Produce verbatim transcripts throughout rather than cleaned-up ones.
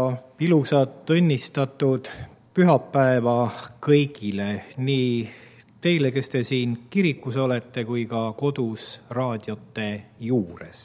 ilusat õnnistatud pühapäeva kõigile, nii teile, kes te siin kirikus olete, kui ka kodus raadiote juures.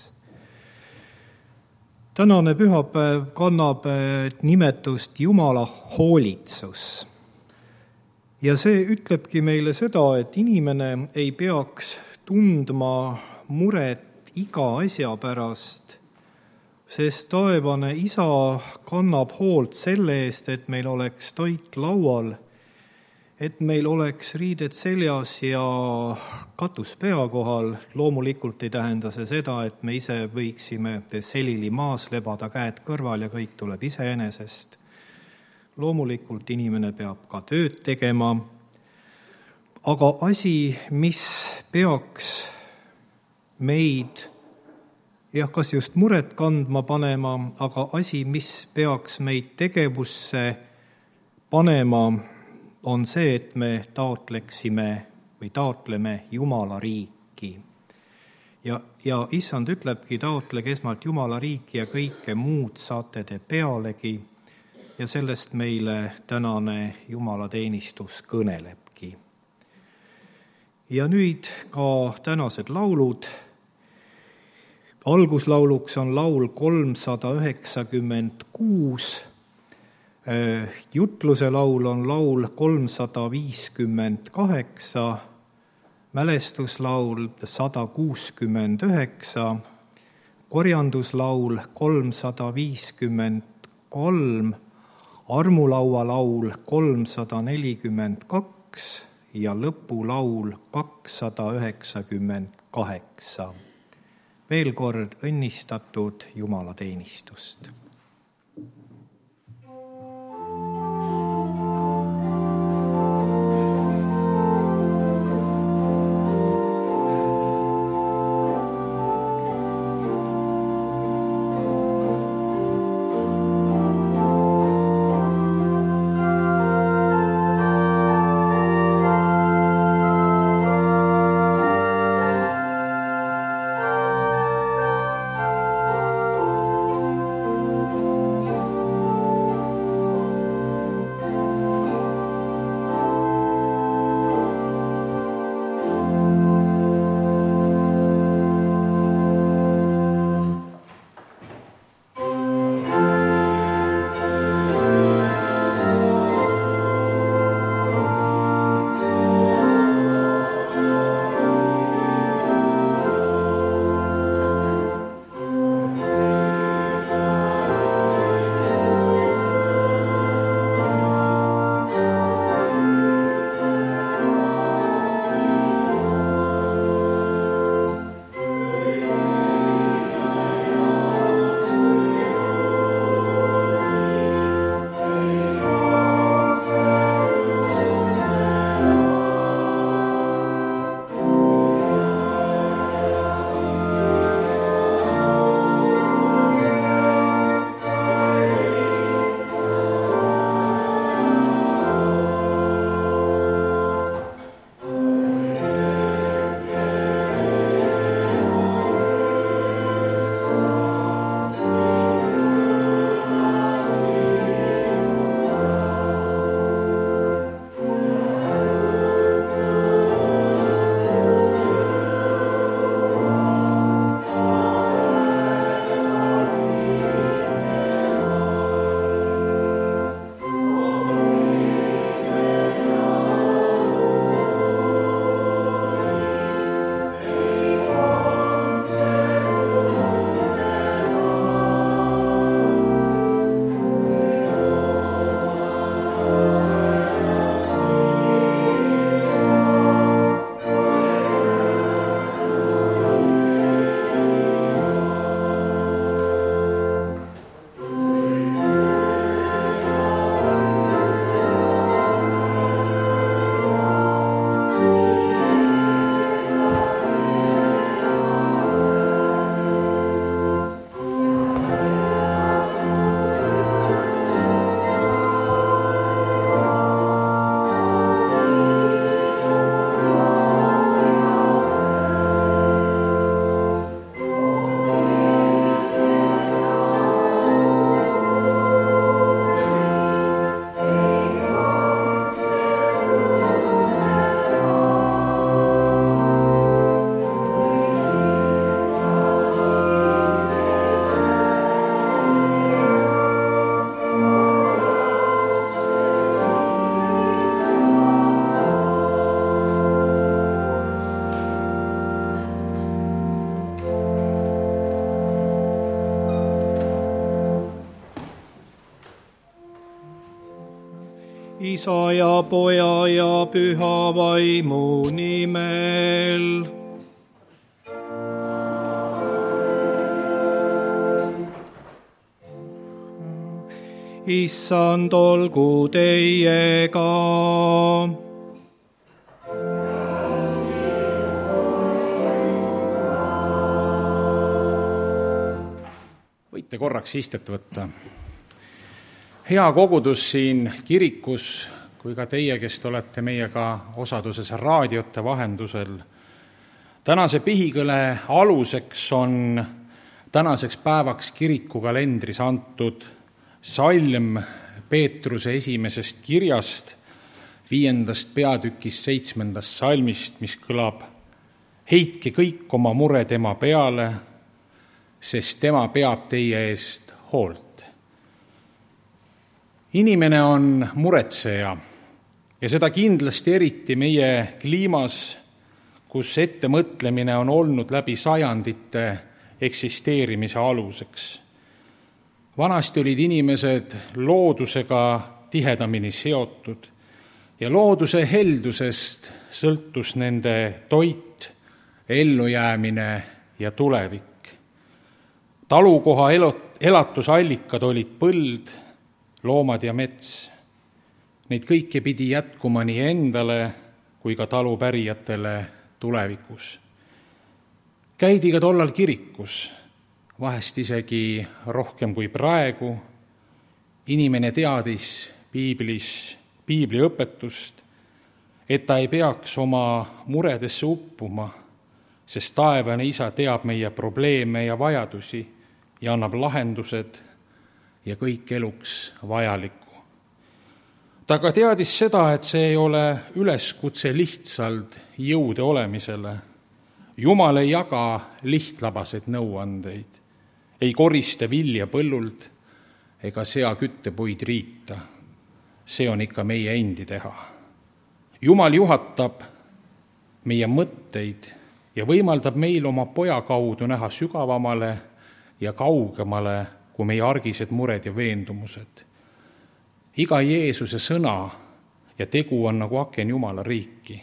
Tänane pühapäev kannab nimetust Jumala hoolitsus. Ja see ütlebki meile seda, et inimene ei peaks tundma muret iga asja pärast, sest taevane isa kannab hoolt selle eest, et meil oleks toit laual, et meil oleks riided seljas ja katus pea kohal. Loomulikult ei tähenda see seda, et me ise võiksime selili maas lebada, käed kõrval ja kõik tuleb iseenesest. Loomulikult inimene peab ka tööd tegema, aga asi, mis peaks meid jah, kas just muret kandma panema, aga asi, mis peaks meid tegevusse panema, on see, et me taotleksime või taotleme Jumala riiki. Ja, ja issand ütlebki, taotlege esmalt Jumala riiki ja kõike muud saate te pealegi, ja sellest meile tänane Jumala teenistus kõnelebki. Ja nüüd ka tänased laulud. Alguslauluks on laul kolmsada üheksakümmend kuus, jutluse laul on laul kolmsada viiskümmend kaheksa, mälestuslaul sada kuuskümmend üheksa, korjanduslaul kolmsada viiskümmend kolm, armulaua laul kolmsada nelikümmend kaks ja lõpulaul kakssada üheksakümmend kaheksa. Veel kord õnnistatud Jumala teenistust. Isa ja Poja ja Püha Vaimu nimel. Issand olgu teiega. Võite korraks istet võtta. Hea kogudus siin kirikus, kui ka teie, kes te olete meiega osaduses raadiote vahendusel. Tänase pihikõle aluseks on tänaseks päevaks kirikukalendris antud salm Peetruse esimesest kirjast, viiendast peatükist seitsmendast salmist, mis kõlab: heitke kõik oma mure tema peale, sest tema peab teie eest hoolt. Inimene on muretseja ja seda kindlasti eriti meie kliimas, kus ettemõtlemine on olnud läbi sajandite eksisteerimise aluseks. Vanasti olid inimesed loodusega tihedamini seotud ja looduse heldusest sõltus nende toit, ellujäämine ja tulevik. Talukoha elatusallikad olid põld, loomad ja mets. Neid kõike pidi jätkuma nii endale kui ka talupärijatele tulevikus. Käidi ka tollal kirikus, vahest isegi rohkem kui praegu. Inimene teadis piiblis, piibli õpetust, et ta ei peaks oma muredesse uppuma, sest taevane Isa teab meie probleeme ja vajadusi ja annab lahendused ja kõik eluks vajalikku. Ta ka teadis seda, et see ei ole üleskutse lihtsalt jõude olemisele. Jumal ei jaga lihtlabaseid nõuandeid, ei korista vilja põllult ega sea küttepuid riita. See on ikka meie endi teha. Jumal juhatab meie mõtteid ja võimaldab meil oma Poja kaudu näha sügavamale ja kaugemale kui meie argised mured ja veendumused. Iga Jeesuse sõna ja tegu on nagu aken Jumala riiki.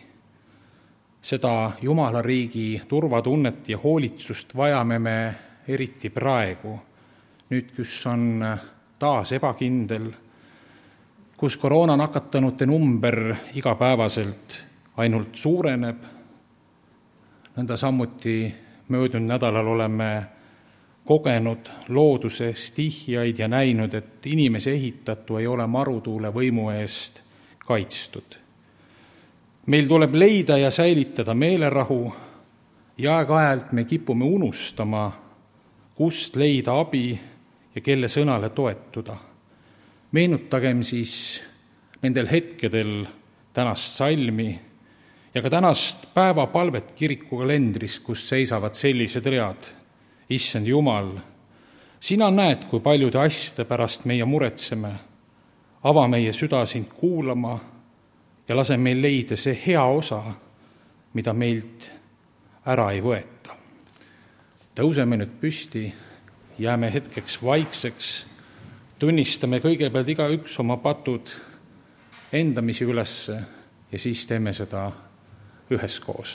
Seda Jumala riigi turvatunnet ja hoolitsust vajame me eriti praegu, nüüd kus on taas ebakindel, kus koroona nakatanute number igapäevaselt ainult suureneb. Nõnda samuti möödunud nädalal oleme kogenud looduse stihjaid ja näinud, et inimese ehitatu ei ole marutuule võimu eest kaitstud. Meil tuleb leida ja säilitada meelerahu ja aeg-ajalt me kipume unustama, kust leida abi ja kelle sõnale toetuda. Meenutagem siis nendel hetkedel tänast salmi ja ka tänast päevapalvet kirikukalendris, kus seisavad sellised read. Issand Jumal, sina näed, kui paljude asjade pärast meie muretseme. Ava meie süda sind kuulama ja lase meil leida see hea osa, mida meilt ära ei võeta. Tõuseme nüüd püsti, jääme hetkeks vaikseks, tunnistame kõigepealt iga üks oma patud endamisi ülesse ja siis teeme seda üheskoos.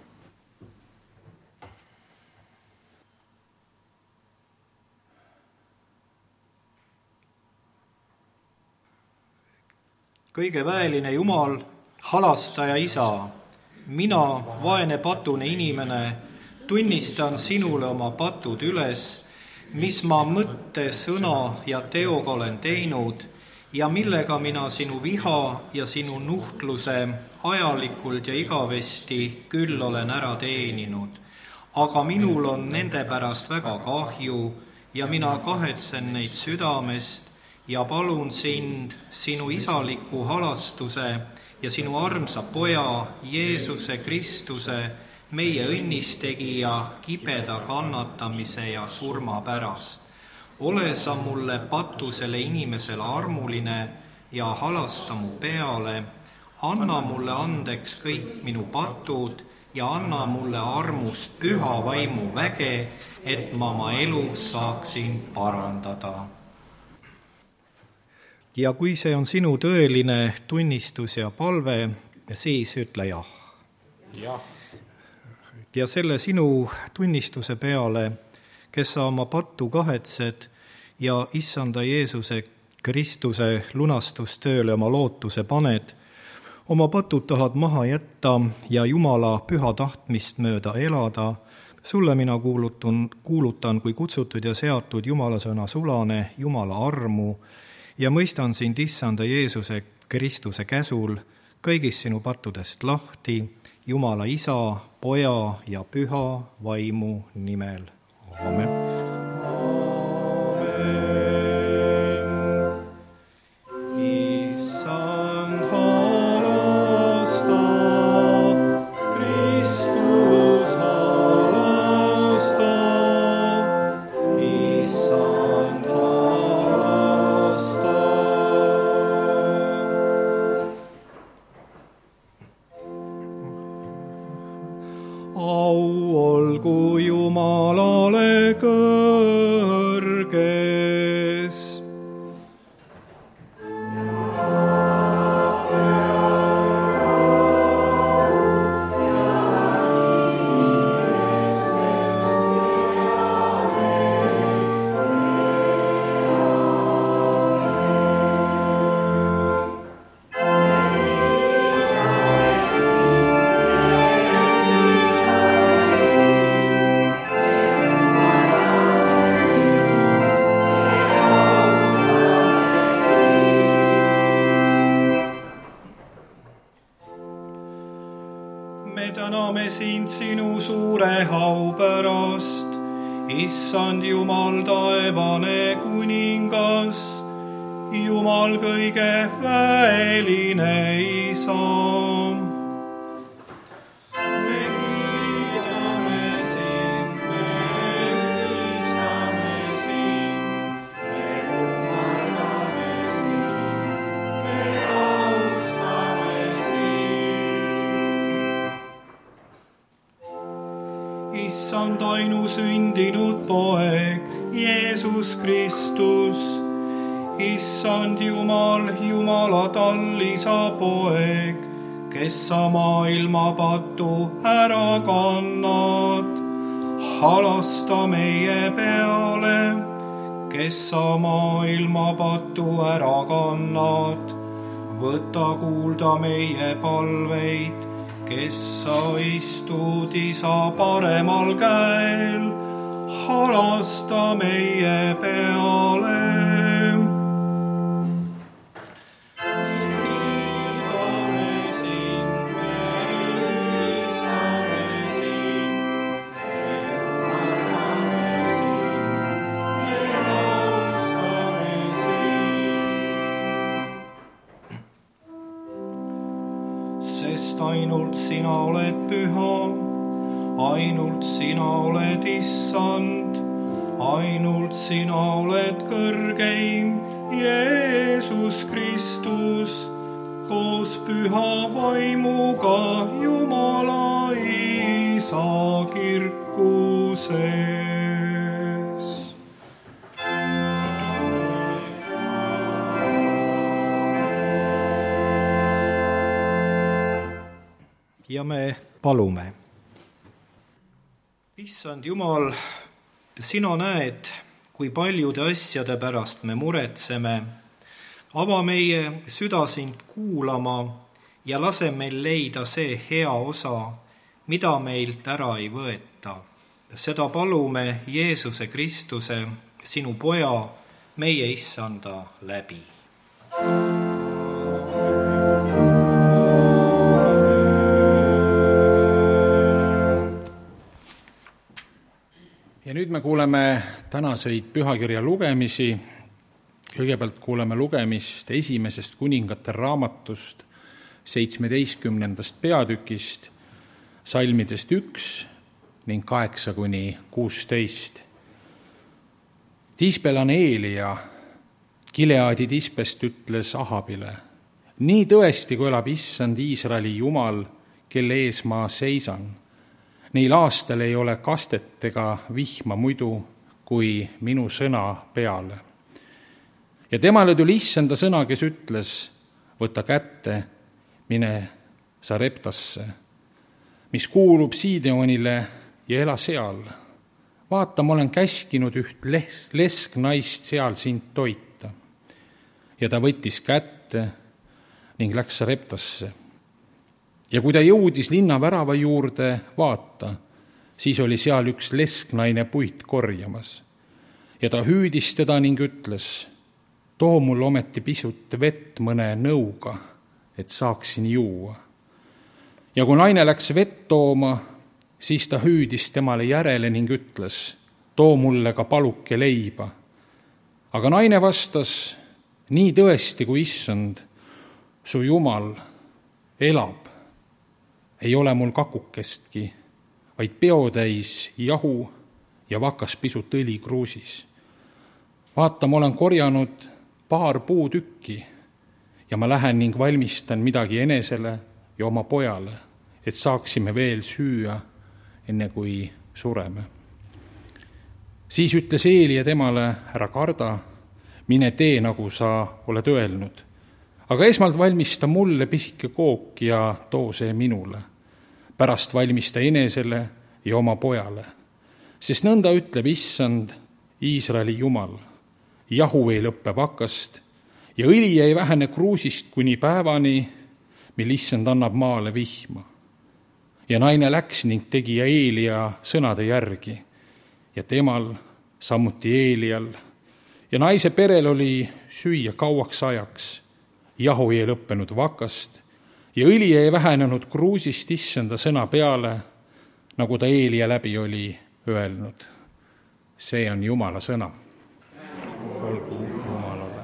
Kõige väeline Jumal, halastaja Isa, mina, vaene patune inimene, tunnistan sinule oma patud üles, mis ma mõtte, sõna ja teoga olen teinud ja millega mina sinu viha ja sinu nuhtluse ajalikult ja igavesti küll olen ära teeninud. Aga minul on nende pärast väga kahju ja mina kahetsen neid südamest ja palun sind, sinu isaliku halastuse ja sinu armsa Poja, Jeesuse Kristuse, meie õnnistegija kibeda kannatamise ja surma pärast. Ole sa mulle patusele inimesele armuline ja halasta mu peale, anna mulle andeks kõik minu patud ja anna mulle armust püha vaimu väge, et ma oma elu saaksin parandada. ja kui see on sinu tõeline tunnistus ja palve, siis ütle jah. jah. Ja selle sinu tunnistuse peale, kes sa oma pattu kahetsed ja issanda Jeesuse Kristuse lunastustööle oma lootuse paned, oma patud tahad maha jätta ja Jumala püha tahtmist mööda elada, sulle mina kuulutan, kuulutan kui kutsutud ja seatud Jumala sõna sulane, Jumala armu ja mõistan sind issanda Jeesuse Kristuse käsul kõigist sinu pattudest lahti, Jumala Isa, Poja ja Püha vaimu nimel. Amen. sind sinu suure hau pärast, issand Jumal, taevane kuningas, Jumal kõige väeline Isa. Issand ainusündinud poeg, Jeesus Kristus, Issand Jumal, Jumala tallisa poeg, kes sa maailma patu ära kannad, halasta meie peale, kes sa maailma patu ära kannad, võta kuulda meie palveid, kes sa istud Isa paremal käel, halasta meie peale. Kiidame sind, me ülistame sind, me armame sind, me austame sind. Sest ainult sina oled püha, ainult sina oled issand, ainult sina oled kõrgeim, Jeesus Kristus, koos püha vaimuga Jumala Isa kirkuses. Ja me palume. Issand Jumal, sina näed, kui paljude asjade pärast me muretseme. Ava meie süda sind kuulama ja lase meil leida see hea osa, mida meilt ära ei võeta. Seda palume Jeesuse Kristuse, sinu poja, meie issanda läbi. Ja nüüd me kuuleme tänaseid pühakirja lugemisi. Kõigepealt kuuleme lugemist esimesest kuningate raamatust, seitsmeteistkümnendast peatükist, salmidest üks ning kaheksa kuni kuusteist. Tisbelaneelia, Gileadi Tispest ütles Ahabile, nii tõesti, kui elab issand Iisraeli Jumal, kelle ees ma seisan. Neil aastal ei ole kastet ega vihma muidu kui minu sõna peale. ja temale tuli issanda sõna, kes ütles, võta kätte, mine Sareptasse, mis kuulub Siideonile ja ela seal. Vaata, ma olen käskinud üht les- lesknaist seal sind toita. Ja ta võttis kätte ning läks Sareptasse. Ja kui ta jõudis linna värava juurde, vaata, siis oli seal üks lesknaine puit korjamas. Ja ta hüüdis teda ning ütles, too mul ometi pisut vett mõne nõuga, et saaksin juua. Ja kui naine läks vett tooma, siis ta hüüdis temale järele ning ütles, too mulle ka paluke leiba. Aga naine vastas, nii tõesti kui issand, su Jumal elab. Ei ole mul kakukestki, vaid peotäis jahu ja vakas pisut õli kruusis. Vaata, ma olen korjanud paar puutükki ja ma lähen ning valmistan midagi enesele ja oma pojale, et saaksime veel süüa, enne kui sureme. Siis ütles Eelia temale, ära karda, mine tee, nagu sa oled öelnud. Aga esmalt valmista mulle pisike kook ja too see minule. Pärast valmista enesele ja oma pojale. Sest nõnda ütleb issand, Iisraeli Jumal, jahu ei lõppe vakast ja õli ei vähene kruusist kuni päevani, mil issand annab maale vihma. Ja naine läks ning tegi Eelia sõnade järgi ja temal, samuti Eelial. Ja naise perel oli süüa kauaks ajaks, jahu ei lõppenud vakast ja õli ei vähenenud kruusist issanda sõna peale, nagu ta Eelia läbi oli öelnud. See on Jumala sõna. Olgu Jumalale.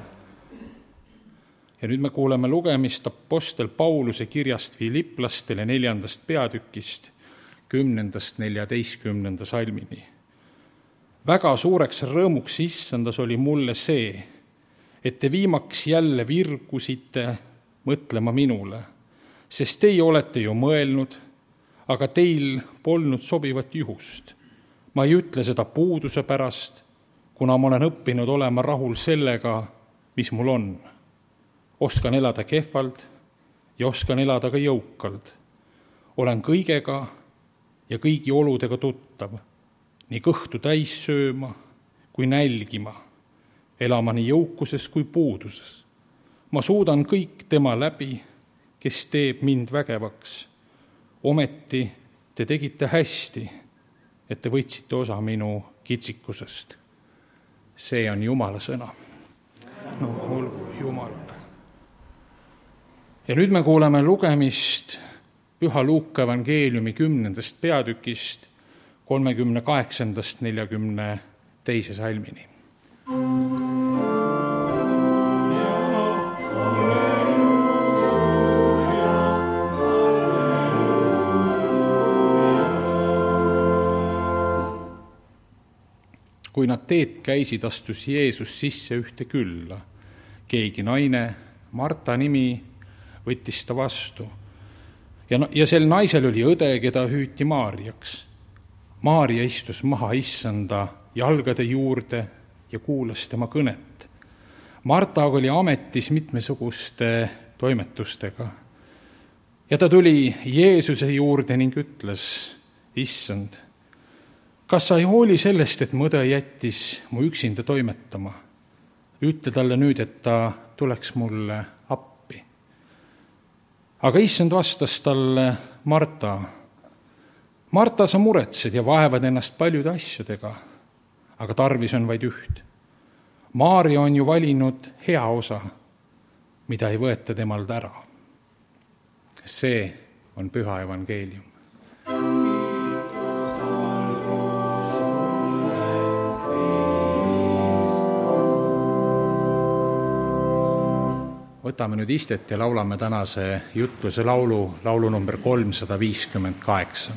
Ja nüüd me kuuleme lugemist apostel Pauluse kirjast Filiplastele neljandast peatükist, kümnendast neljateistkümnenda salmini. Väga suureks rõõmuks issandas oli mulle see, et te viimaks jälle virgusite mõtlema minule, sest teie olete ju mõelnud, aga teil polnud sobivat juhust. Ma ei ütle seda puuduse pärast, kuna ma olen õppinud olema rahul sellega, mis mul on. Oskan elada kehvalt ja oskan elada ka jõukalt. Olen kõigega ja kõigi oludega tuttav, nii kõhtu täis sööma kui nälgima, elama nii jõukuses kui puuduses. Ma suudan kõik tema läbi, kes teeb mind vägevaks. Ometi te tegite hästi, et te võtsite osa minu kitsikusest. See on Jumala sõna. No olgu Jumalale. Ja nüüd me kuuleme lugemist Püha Luuka evangeeliumi kümnendast peatükist kolmekümne kaheksandast neljakümne teise salmini. Kui nad teed käisid, astus Jeesus sisse ühte külla. Keegi naine, Marta nimi, võttis ta vastu. Ja, ja sel naisel oli õde, keda hüüti Maarjaks. Maarja istus maha issanda jalgade juurde ja kuulas tema kõnet. Marta oli ametis mitmesuguste toimetustega. Ja ta tuli Jeesuse juurde ning ütles, issand, kas sa ei hooli sellest, et mu õde jättis mu üksinda toimetama? Ütle talle nüüd, et ta tuleks mulle appi. Aga issand vastas talle, Marta, Marta, sa muretsed ja vaevad ennast paljude asjadega, aga tarvis on vaid üht. Maarja on ju valinud hea osa, mida ei võeta temalt ära. See on püha evangeelium. Võtame nüüd istet ja laulame tänase jutluse laulu, laulu number kolmsada viiskümmend kaheksa.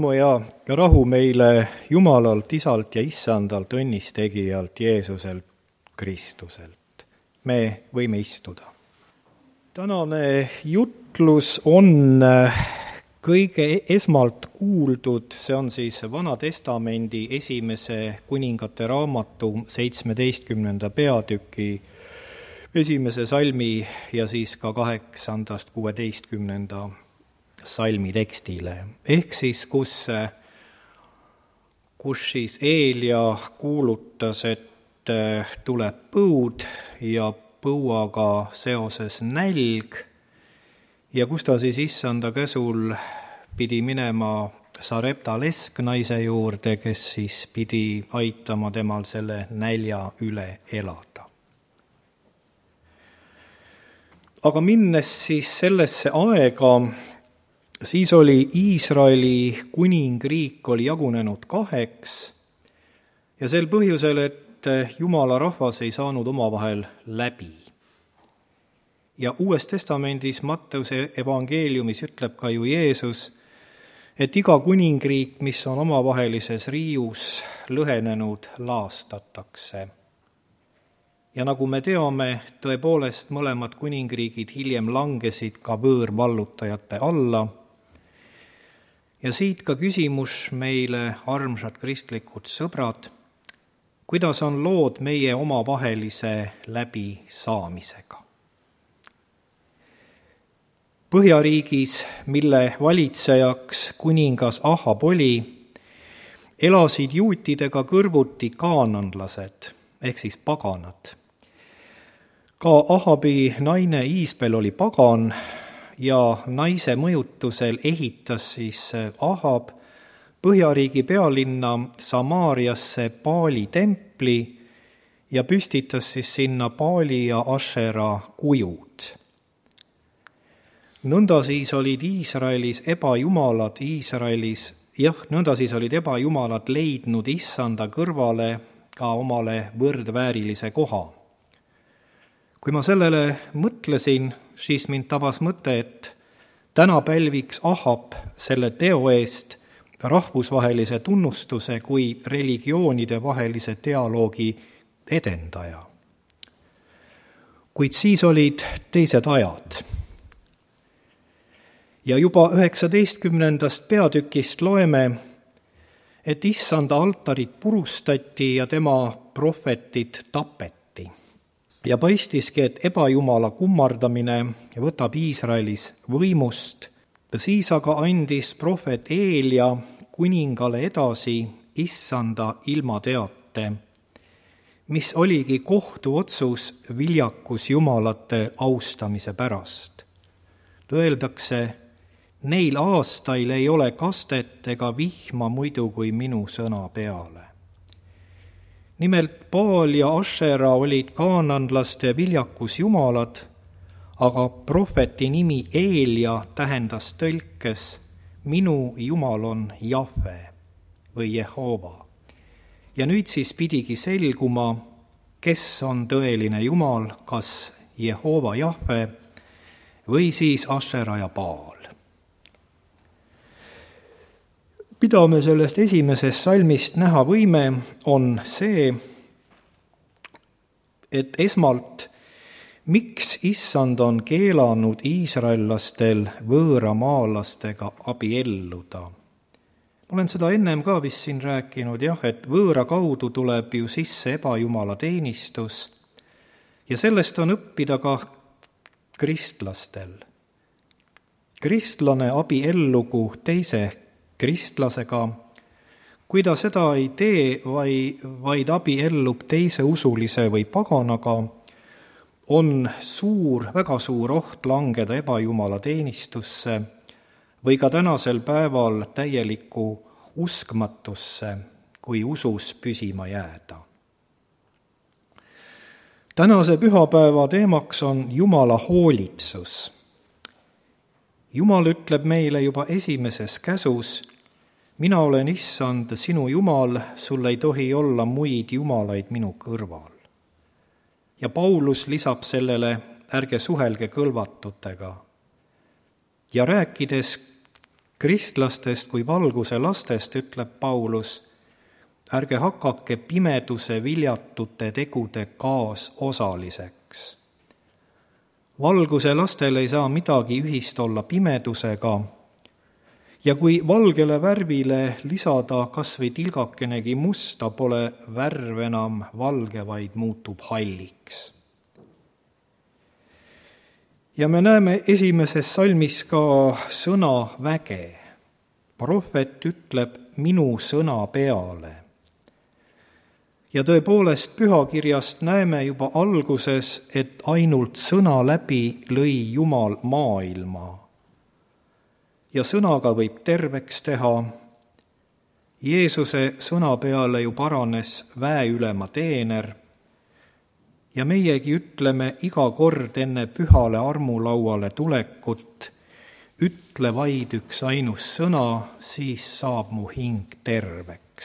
rõõmu ja rahu meile Jumalalt, Isalt ja Issandalt, õnnistegijalt Jeesuselt Kristuselt. Me võime istuda. Tänane jutlus on kõige esmalt kuuldud, see on siis Vana Testamendi esimese kuningate raamatu seitsmeteistkümnenda peatüki esimese salmi ja siis ka kaheksandast kuueteistkümnenda salmi tekstile. Ehk siis, kus, kus siis Eelia kuulutas, et tuleb põud ja põuaga seoses nälg ja kus ta siis issanda käsul pidi minema Sarepta lesknaise juurde, kes siis pidi aitama temal selle nälja üle elada. Aga minnes siis sellesse aega, siis oli Iisraeli kuningriik oli jagunenud kaheks ja sel põhjusel, et Jumala rahvas ei saanud omavahel läbi. Ja Uues Testamendis Matteuse evangeeliumis ütleb ka ju Jeesus, et iga kuningriik, mis on omavahelises riius lõhenenud, laastatakse. Ja nagu me teame, tõepoolest mõlemad kuningriigid hiljem langesid ka võõrvallutajate alla. Ja siit ka küsimus meile, armsad kristlikud sõbrad, kuidas on lood meie omavahelise läbisaamisega? Põhjariigis, mille valitsejaks kuningas Ahab oli, elasid juutidega kõrvuti kaananlased, ehk siis paganad. Ka Ahabi naine Iisbel oli pagan ja naise mõjutusel ehitas siis Ahab Põhjariigi pealinna Samaariasse Baali templi ja püstitas siis sinna Baali ja Ašera kujud. Nõnda siis olid Iisraelis ebajumalad Iisraelis, jah, nõnda siis olid ebajumalad leidnud issanda kõrvale ka omale võrdväärilise koha. Kui ma sellele mõtlesin, siis mind tabas mõte, et täna pälviks Ahab selle teo eest rahvusvahelise tunnustuse kui religioonide vahelise dialoogi edendaja. Kuid siis olid teised ajad. Ja juba üheksateistkümnendast peatükist loeme, et issanda altarid purustati ja tema prohvetid tapeti. Ja paistiski, et ebajumala kummardamine võtab Iisraelis võimust, siis aga andis prohvet Eelia kuningale edasi issanda ilmateate, mis oligi kohtuotsus viljakus jumalate austamise pärast. Öeldakse, neil aastail ei ole kastet ega vihma muidu kui minu sõna peale. Nimelt Baal ja Ašera olid kaananlaste viljakus jumalad, aga prohveti nimi Eelia tähendas tõlkes minu jumal on Jahve või Jehova. Ja nüüd siis pidigi selguma, kes on tõeline jumal, kas Jehova Jahve või siis Ašera ja Baal. Mida me sellest esimesest salmist näha võime, on see, et esmalt, miks issand on keelanud iisraellastel võõramaalastega abielluda. Ma olen seda ennem ka vist siin rääkinud, jah, et võõra kaudu tuleb ju sisse ebajumala teenistus ja sellest on õppida ka kristlastel. Kristlane abiellugu teise kristlasega, kui ta seda ei tee, vaid abiellub teise usulise või paganaga, on suur, väga suur oht langeda ebajumala teenistusse või ka tänasel päeval täielikku uskmatusse, kui usus püsima jääda. Tänase pühapäeva teemaks on Jumala hoolitsus. Jumal ütleb meile juba esimeses käsus, mina olen issand, sinu Jumal, sul ei tohi olla muid jumalaid minu kõrval. Ja Paulus lisab sellele, ärge suhelge kõlvatutega. Ja rääkides kristlastest kui valguse lastest ütleb Paulus, ärge hakake pimeduse viljatute tegude kaasosaliseks. Valguse lastel ei saa midagi ühist olla pimedusega ja kui valgele värvile lisada kas või tilgakenegi musta, pole värv enam valge, vaid muutub halliks. Ja me näeme esimeses salmis ka sõna väge. Prohvet ütleb minu sõna peale. Ja tõepoolest pühakirjast näeme juba alguses, et ainult sõna läbi lõi Jumal maailma. Ja sõnaga võib terveks teha. Jeesuse sõna peale ju paranes väeülema teener ja meiegi ütleme iga kord enne pühale armulauale tulekut, ütle vaid üks ainus sõna, siis saab mu hing terveks.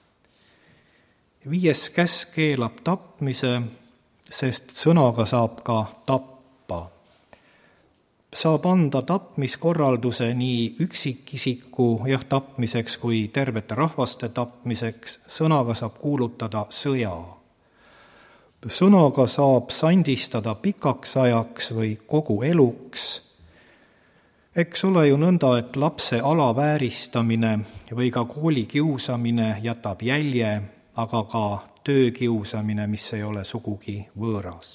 Viies käsk keelab tapmise, sest sõnaga saab ka tappa. Saab anda tapmiskorralduse nii üksikisiku jah, tapmiseks kui tervete rahvaste tapmiseks, sõnaga saab kuulutada sõja. Sõnaga saab sandistada pikaks ajaks või kogu eluks. Eks ole ju nõnda, et lapse alavääristamine või ka koolikiusamine jätab jälje, aga ka töökiusamine, mis ei ole sugugi võõras.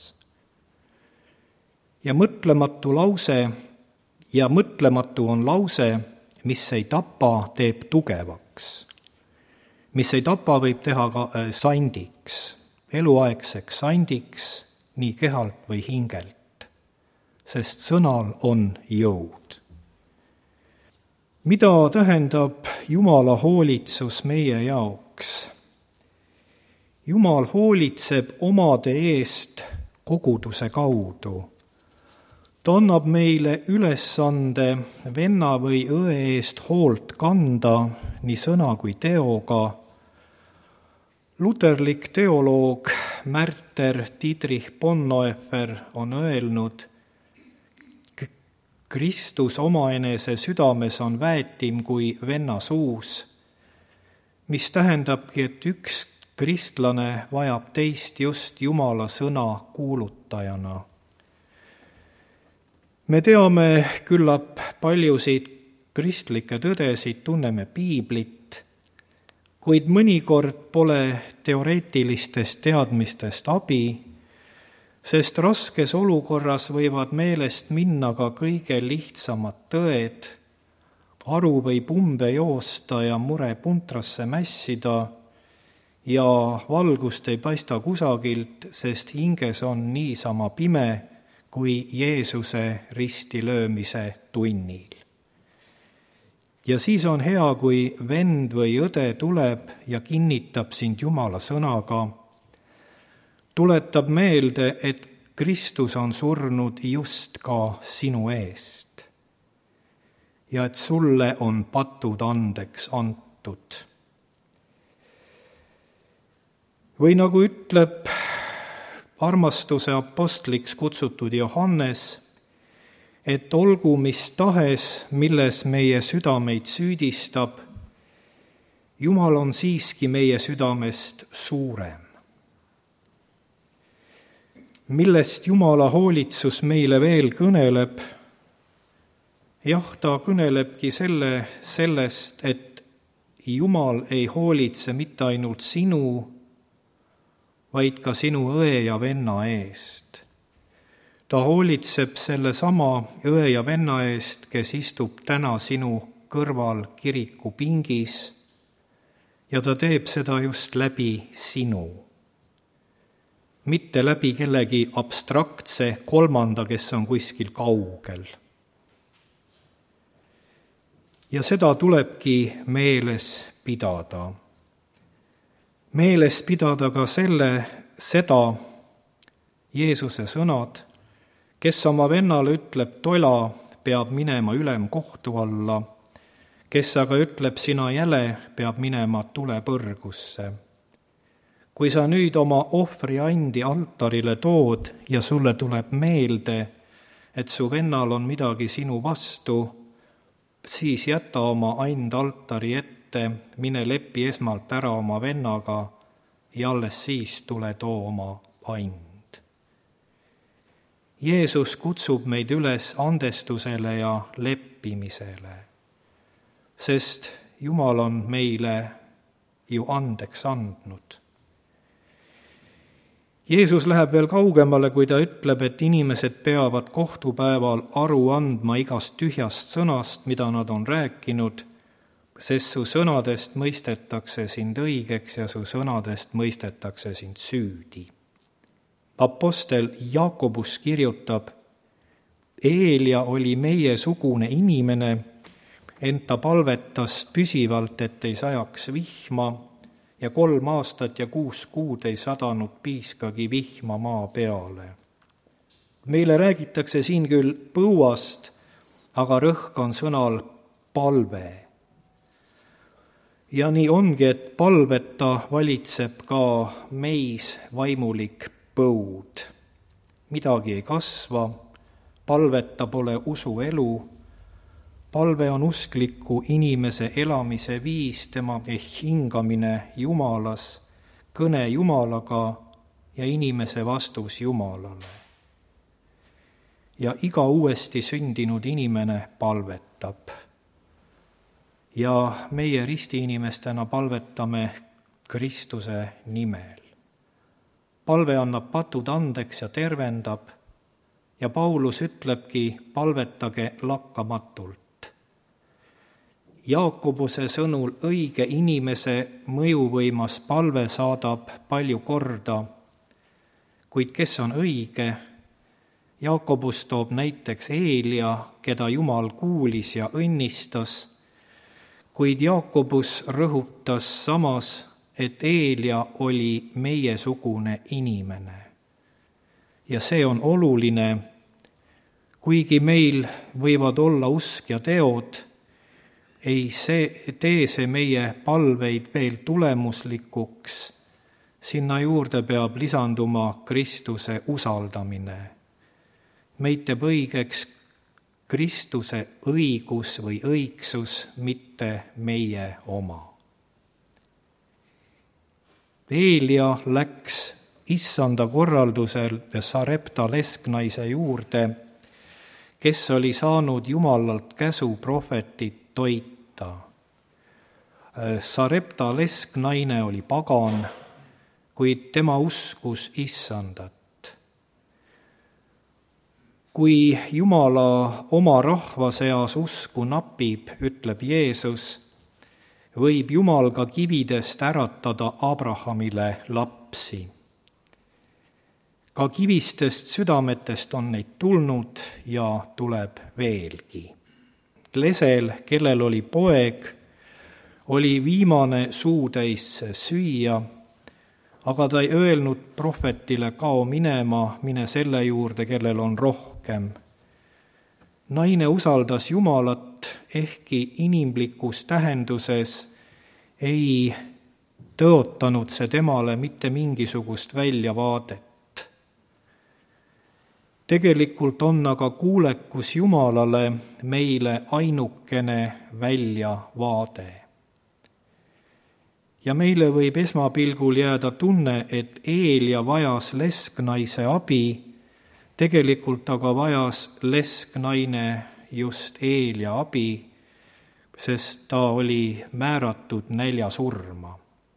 Ja mõtlematu lause ja mõtlematu on lause, mis ei tapa, teeb tugevaks. Mis ei tapa, võib teha ka sandiks. Eluaegseks sandiks nii kehalt või hingelt, sest sõnal on jõud. Mida tähendab Jumala hoolitsus meie jaoks? Jumal hoolitseb omade eest koguduse kaudu. Ta annab meile ülesande venna või õe eest hoolt kanda nii sõna kui teoga. Luterlik teoloog Märter Dietrich Bonhoeffer on öelnud, Kristus omaenese südames on väetim kui venna suus, mis tähendabki, et üks kristlane vajab teist just Jumala sõna kuulutajana. Me teame küllap paljusid kristlikke tõdesid, tunneme piiblit, kuid mõnikord pole teoreetilistest teadmistest abi, sest raskes olukorras võivad meelest minna ka kõige lihtsamad tõed, aru võib umbe joosta ja mure puntrasse mässida ja valgust ei paista kusagilt, sest hinges on niisama pime kui Jeesuse risti löömise tunnil. Ja siis on hea, kui vend või õde tuleb ja kinnitab sind Jumala sõnaga, tuletab meelde, et Kristus on surnud just ka sinu eest ja et sulle on patud andeks antud. Või nagu ütleb armastuse apostliks kutsutud Johannes, et olgu mis tahes, milles meie südameid süüdistab, Jumal on siiski meie südamest suurem. Millest Jumala hoolitsus meile veel kõneleb? Jah, ta kõnelebki selle, sellest, et Jumal ei hoolitse mitte ainult sinu, vaid ka sinu õe ja venna eest. Ta hoolitseb selle sama õe ja venna eest, kes istub täna sinu kõrval kiriku pingis ja ta teeb seda just läbi sinu. Mitte läbi kellegi abstraktse kolmanda, kes on kuskil kaugel. Ja seda tulebki meeles pidada. Meeles pidada ka selle, seda Jeesuse sõnad, kes oma vennale ütleb, tola peab minema ülemkohtu alla, kes aga ütleb, sina jäle peab minema tulepõrgusse. Kui sa nüüd oma ohvriandi altarile tood ja sulle tuleb meelde, et su vennal on midagi sinu vastu, siis jäta oma and altari ette, mine lepi esmalt ära oma vennaga ja alles siis tule too oma and. Jeesus kutsub meid üles andestusele ja leppimisele, sest Jumal on meile ju andeks andnud. Jeesus läheb veel kaugemale, kui ta ütleb, et inimesed peavad kohtupäeval aru andma igast tühjast sõnast, mida nad on rääkinud, sest su sõnadest mõistetakse sind õigeks ja su sõnadest mõistetakse sind süüdi. Apostel Jaakobus kirjutab, Eelia oli meiesugune inimene, ent ta palvetas püsivalt, et ei sajaks vihma, ja kolm aastat ja kuus kuud ei sadanud piiskagi vihma maa peale. Meile räägitakse siin küll põuast, aga rõhk on sõnal palve. Ja nii ongi, et palveta valitseb ka meis vaimulik põud. Midagi ei kasva, palveta pole usuelu, palve on uskliku inimese elamise viis, tema ehk hingamine Jumalas, kõne Jumalaga ja inimese vastus Jumalale. Ja iga uuesti sündinud inimene palvetab. Ja meie ristiinimestena palvetame Kristuse nimel. Palve annab patud andeks ja tervendab ja Paulus ütlebki, palvetage lakkamatult. Jaakobuse sõnul õige inimese mõjuvõimas palve saadab palju korda, kuid kes on õige? Jaakobus toob näiteks Eelia, keda Jumal kuulis ja õnnistas, kuid Jaakobus rõhutas samas, et Eelia oli meiesugune inimene. Ja see on oluline, kuigi meil võivad olla usk ja teod, ei see, tee see meie palveid veel tulemuslikuks, sinna juurde peab lisanduma Kristuse usaldamine. Meid teeb õigeks Kristuse õigus või õigsus, mitte meie oma. Eelia läks issanda korraldusel Sarepta lesknaise juurde, kes oli saanud Jumalalt käsu prohvetit toita. Sarepta lesknaine oli pagan, kuid tema uskus issandat. Kui Jumala oma rahva seas usku napib, ütleb Jeesus, võib Jumal ka kividest äratada Abrahamile lapsi. Ka kivistest südametest on neid tulnud ja tuleb veelgi. Lesel, kellel oli poeg, oli viimane suutäis süüa, aga ta ei öelnud prohvetile, kao minema, mine selle juurde, kellel on rohkem. Naine usaldas Jumalat, ehkki inimlikus tähenduses ei tõotanud see temale mitte mingisugust väljavaadet. Tegelikult on aga kuulekus Jumalale meile ainukene väljavaade. Ja meile võib esmapilgul jääda tunne, et Eelia vajas lesknaise abi, tegelikult aga vajas lesknaine just Eelia abi, sest ta oli määratud näljasurma.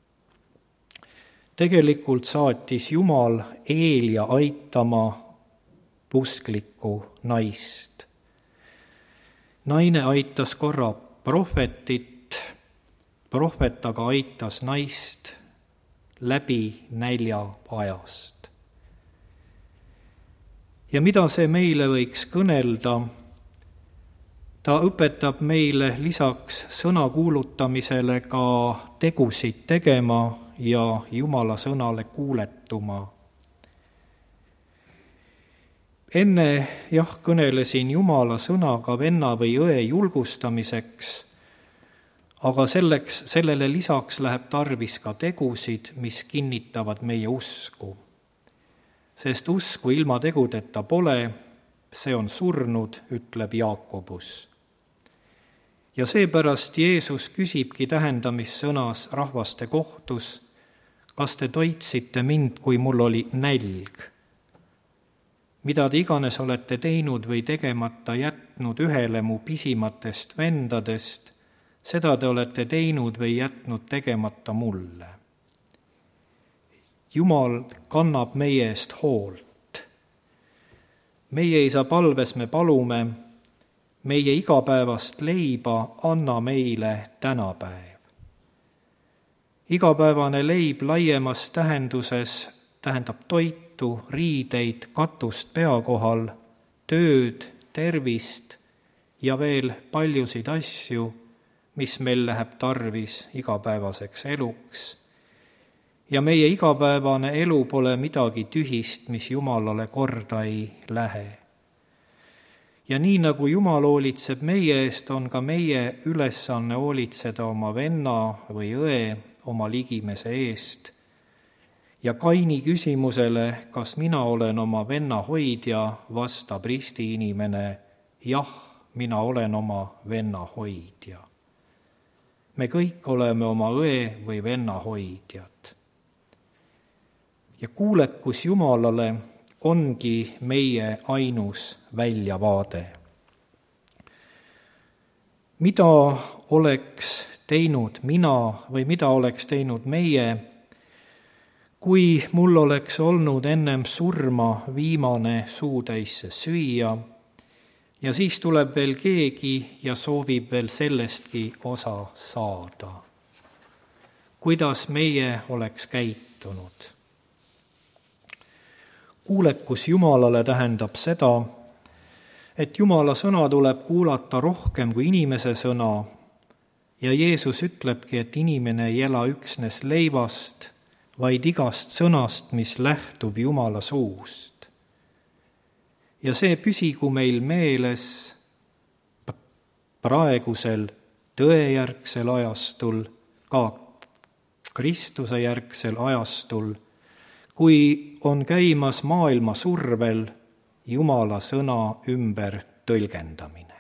Tegelikult saatis Jumal Eelia aitama usklikku naist. Naine aitas korra prohvetit, prohvet aga aitas naist läbi näljaajast. Ja mida see meile võiks kõnelda? Ta õpetab meile lisaks sõna kuulutamisele ka tegusid tegema ja Jumala sõnale kuuletuma. Enne jah, kõnelesin Jumala sõnaga venna või õe julgustamiseks, aga selleks, sellele lisaks läheb tarvis ka tegusid, mis kinnitavad meie usku. Sest usku ilma tegudeta pole, see on surnud, ütleb Jaakobus. ja seepärast Jeesus küsibki tähendamissõnas rahvaste kohtus, kas te toitsite mind, kui mul oli nälg? Mida te iganes olete teinud või tegemata jätnud ühele mu pisimatest vendadest, seda te olete teinud või jätnud tegemata mulle. Jumal kannab meie eest hoolt. Meie isa palves me palume, meie igapäevast leiba anna meile tänapäev. Igapäevane leib laiemas tähenduses tähendab toitu, riideid, katust pea kohal, tööd, tervist ja veel paljusid asju, mis meil läheb tarvis igapäevaseks eluks. Ja meie igapäevane elu pole midagi tühist, mis Jumalale korda ei lähe. Ja nii nagu Jumal hoolitseb meie eest, on ka meie ülesanne hoolitseda oma venna või õe, oma ligimese eest. Ja Kaini küsimusele, kas mina olen oma venna hoidja, vastab ristiinimene, jah, mina olen oma venna hoidja. Me kõik oleme oma õe või venna hoidjad. Ja kuulekus Jumalale ongi meie ainus väljavaade. Mida oleks teinud mina või mida oleks teinud meie, kui mul oleks olnud ennem surma viimane suutäisse süüa ja siis tuleb veel keegi ja soovib veel sellestki osa saada? Kuidas meie oleks käitunud? Kuulekus Jumalale tähendab seda, et Jumala sõna tuleb kuulata rohkem kui inimese sõna ja Jeesus ütlebki, et inimene ei ela üksnes leivast, vaid igast sõnast, mis lähtub Jumala suust. Ja see püsigu meil meeles praegusel tõejärgsel ajastul, ka Kristuse järgsel ajastul, kui on käimas maailma survel Jumala sõna ümber tõlgendamine.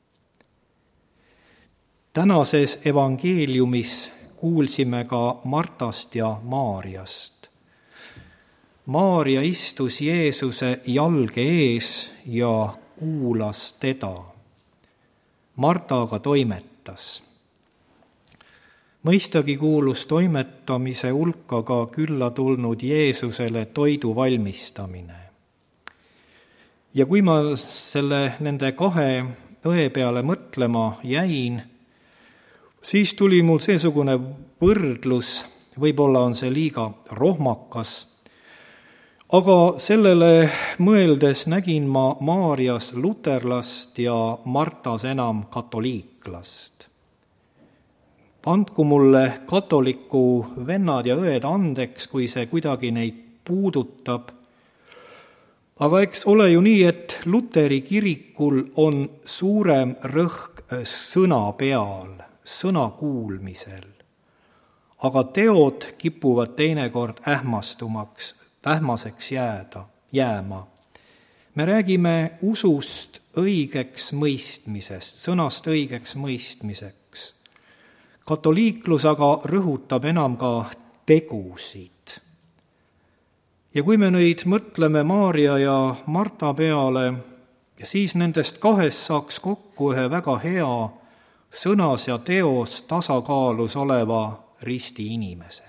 Tänases evangeeliumis kuulsime ka Martast ja Maarjast. Maarja istus Jeesuse jalge ees ja kuulas teda. Marta aga toimetas. Mõistagi kuulus toimetamise hulka ka külla tulnud Jeesusele toidu valmistamine. Ja kui ma selle nende kahe õe peale mõtlema jäin, siis tuli mul seesugune võrdlus, võib-olla on see liiga rohmakas, aga sellele mõeldes nägin ma Maarjas luterlast ja Martas enam katoliiklast. Andku mulle katoliku vennad ja õed andeks, kui see kuidagi neid puudutab, aga eks ole ju nii, et Luteri kirikul on suurem rõhk sõna peal, sõna kuulmisel, aga teod kipuvad teinekord ähmastumaks, ähmaseks jääda, jääma. Me räägime usust õigeks mõistmisest, sõnast õigeks mõistmiseks. Katoliiklus aga rõhutab enam ka tegusid. Ja kui me nüüd mõtleme Maarja ja Marta peale, siis nendest kahest saaks kokku ühe väga hea sõnas ja teos tasakaalus oleva risti inimese.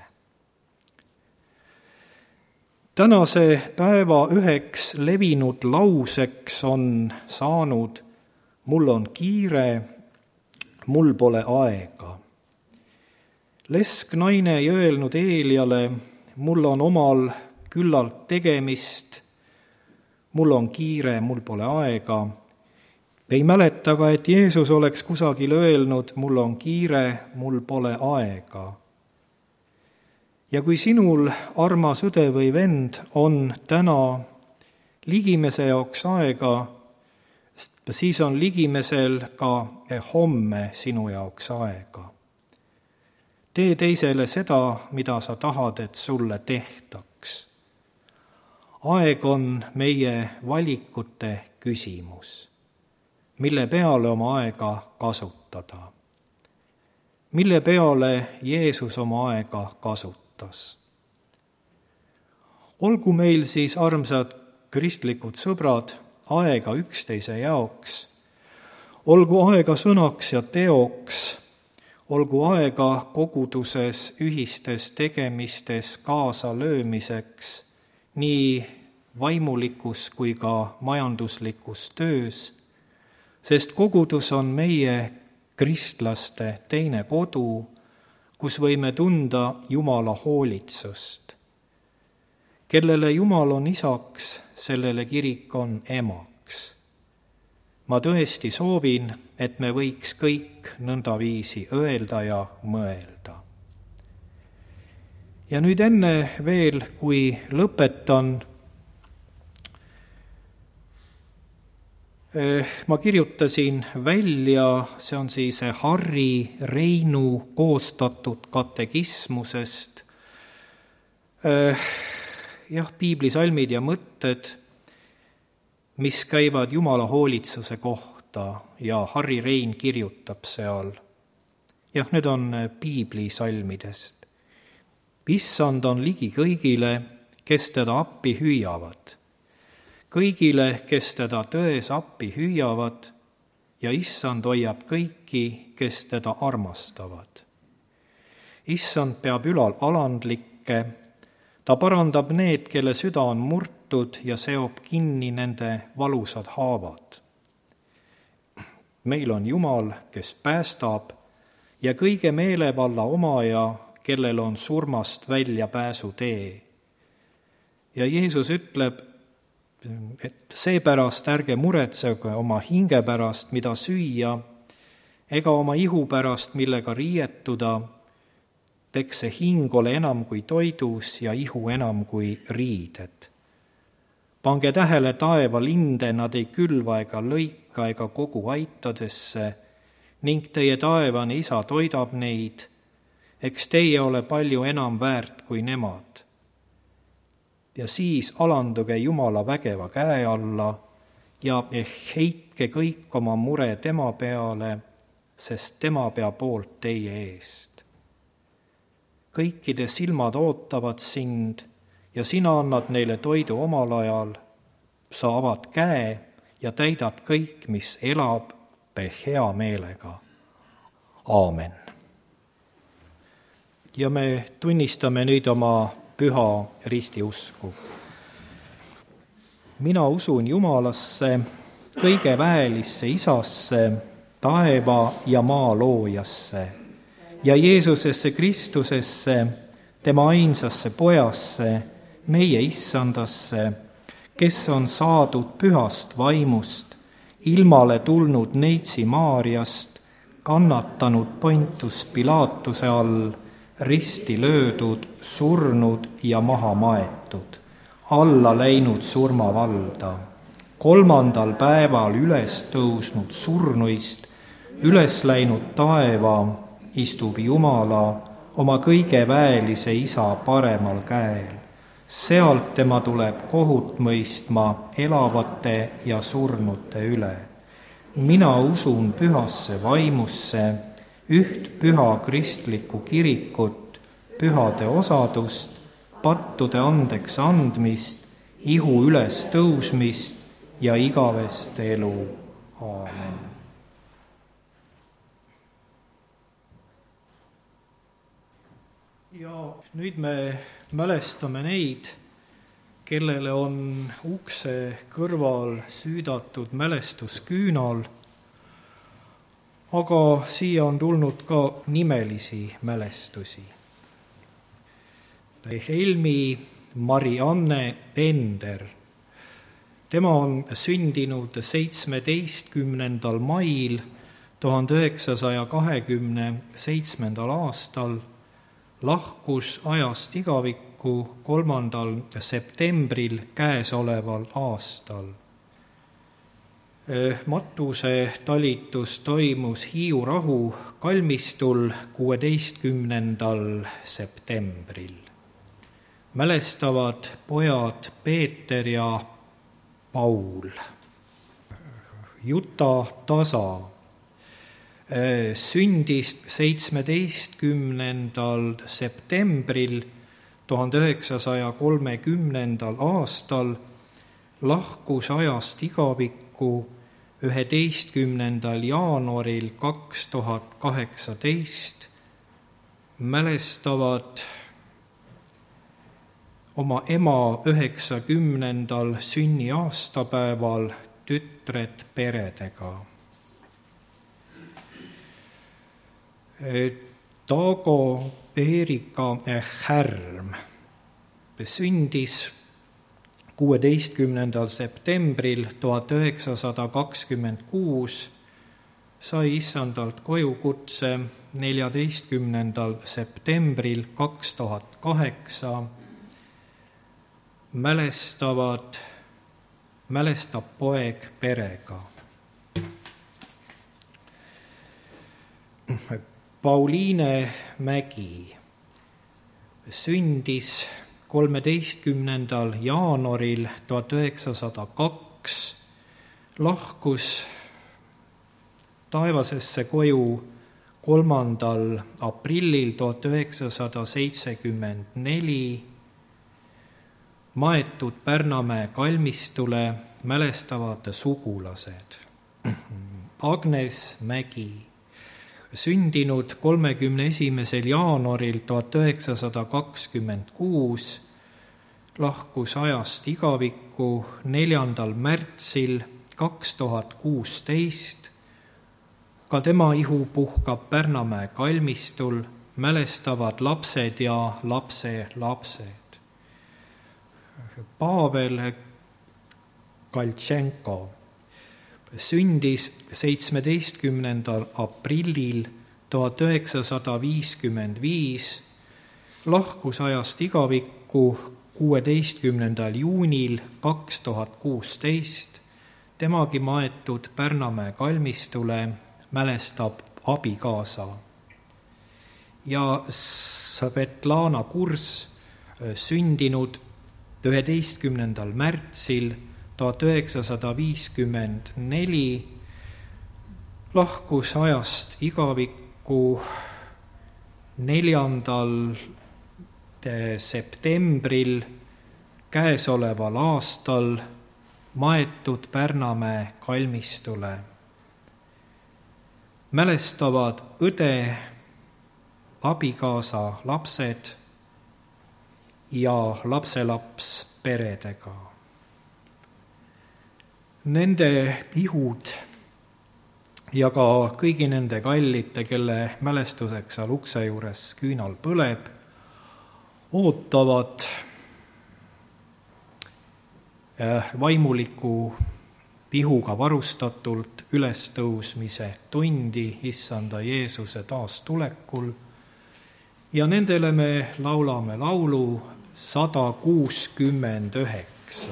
Tänase päeva üheks levinud lauseks on saanud mul on kiire, mul pole aega. Lesk naine ei öelnud Eeliale, mul on omal küllalt tegemist, mul on kiire, mul pole aega. Ei mäleta ka, et Jeesus oleks kusagil öelnud, mul on kiire, mul pole aega. Ja kui sinul, armas õde või vend, on täna ligimese jaoks aega, siis on ligimesel ka homme sinu jaoks aega. Tee teisele seda, mida sa tahad, et sulle tehtaks. Aeg on meie valikute küsimus. mille peale oma aega kasutada. Mille peale Jeesus oma aega kasutas. Olgu meil siis, armsad kristlikud sõbrad, aega üksteise jaoks, olgu aega sõnaks ja teoks, olgu aega koguduses ühistes tegemistes kaasa löömiseks, nii vaimulikus kui ka majanduslikus töös, sest kogudus on meie kristlaste teine kodu, kus võime tunda Jumala hoolitsust. Kellele Jumal on isaks, sellele kirik on emaks. Ma tõesti soovin, et me võiks kõik nõndaviisi öelda ja mõelda. Ja nüüd enne veel, kui lõpetan, ma kirjutasin välja, see on siis Harri Reinu koostatud katekismusest, jah, piiblisalmid ja mõtted, mis käivad Jumala hoolitsuse kohta ja Harri Rein kirjutab seal. Jah, need on piiblisalmidest. Issand on ligi kõigile, kes teda appi hüüavad. Kõigile, kes teda tões appi hüüavad, ja issand hoiab kõiki, kes teda armastavad. Issand peab ülal alandlikke, ta parandab need, kelle süda on murtud ja seob kinni nende valusad haavad. Meil on Jumal, kes päästab ja kõige meelevalla omaja, kellel on surmast välja pääsu tee. Ja Jeesus ütleb, et seepärast ärge muretsege oma hinge pärast, mida süüa, ega oma ihu pärast, millega riietuda, eks see hing ole enam kui toidus ja ihu enam kui riided. Pange tähele taeva linde, nad ei külva ega lõika ega kogu aitadesse, ning teie taevane isa toidab neid, eks teie ole palju enam väärt kui nemad. Ja siis alanduge Jumala vägeva käe alla ja heitke kõik oma mure tema peale, sest tema peab poolt teie eest. Kõikide silmad ootavad sind ja sina annad neile toidu omal ajal, sa avad käe ja täidad kõik, mis elab hea meelega. Aamen. Ja me tunnistame nüüd oma püha ristiusku. Mina usun Jumalasse, kõige väelisse Isasse, taeva ja maa loojasse ja Jeesusesse Kristusesse, tema ainsasse pojasse, meie issandasse, kes on saadud pühast vaimust, ilmale tulnud neitsi Maariast, kannatanud Pontus Pilatuse all, risti löödud, surnud ja maha maetud, alla läinud surmavalda, kolmandal päeval üles tõusnud surnuist, üles läinud taeva, istub Jumala oma kõige väelise Isa paremal käel. Sealt tema tuleb kohut mõistma elavate ja surnute üle. Mina usun pühasse vaimusse, üht püha kristlikku kirikut, pühade osadust, pattude andeks andmist, ihu üles tõusmist ja igavest elu. Aamen. Ja nüüd me mälestame neid, kellele on ukse kõrval süüdatud mälestusküünal, aga siia on tulnud ka nimelisi mälestusi. Helmi Marianne Ender, tema on sündinud seitsmeteistkümnendal mail tuhande üheksasaja kahekümne seitsmendal aastal, lahkus ajast igavikku kolmandal septembril käesoleval aastal. Matuse talitus toimus Hiiu rahu kalmistul kuueteistkümnendal septembril. Mälestavad pojad Peeter ja Paul. Juta Tasa sündis seitsmeteistkümnendal septembril tuhande üheksasaja kolmekümnendal aastal, lahkus ajast igavikku üheteistkümnendal jaanuaril kaks tuhat kaheksateist, mälestavad oma ema üheksakümnendal sünniaastapäeval tütred peredega. Taago Erika Härm sündis kuueteistkümnendal septembril tuhat üheksasada kakskümmend kuus, sai issandalt kojukutse neljateistkümnendal septembril kaks tuhat kaheksa, mälestavad, mälestab poeg perega. Pauliine Mägi sündis kolmeteistkümnendal jaanuaril tuhat üheksasada kaks, lahkus taevasesse koju kolmandal aprillil tuhat üheksasada seitsekümmend neli, maetud Pärnamäe kalmistule, mälestavad sugulased. Agnes Mägi sündinud kolmekümne esimesel jaanuaril tuhat üheksasada kakskümmend kuus, lahkus ajast igavikku neljandal märtsil kaks tuhat kuusteist. Ka tema ihu puhkab Pärnamäe kalmistul, mälestavad lapsed ja lapselapsed. Pavel Kaltšenko sündis seitsmeteistkümnendal aprillil tuhat üheksasada viiskümmend viis, lahkus ajast igavikku kuueteistkümnendal juunil kaks tuhat kuusteist, temagi maetud Pärnamäe kalmistule, mälestab abikaasa. Ja Svetlana Kurs sündinud üheteistkümnendal märtsil tuhat üheksasada viiskümmend neli, lahkus ajast igavikku neljandal septembril käesoleval aastal, maetud Pärnamäe kalmistule. Mälestavad õde, abikaasa, lapsed ja lapselaps peredega. Nende ihud ja ka kõigi nende kallite, kelle mälestuseks seal ukse juures küünal põleb, ootavad vaimuliku ihuga varustatult ülestõusmise tundi issanda Jeesuse taastulekul ja nendele me laulame laulu sada kuuskümmend üheksa.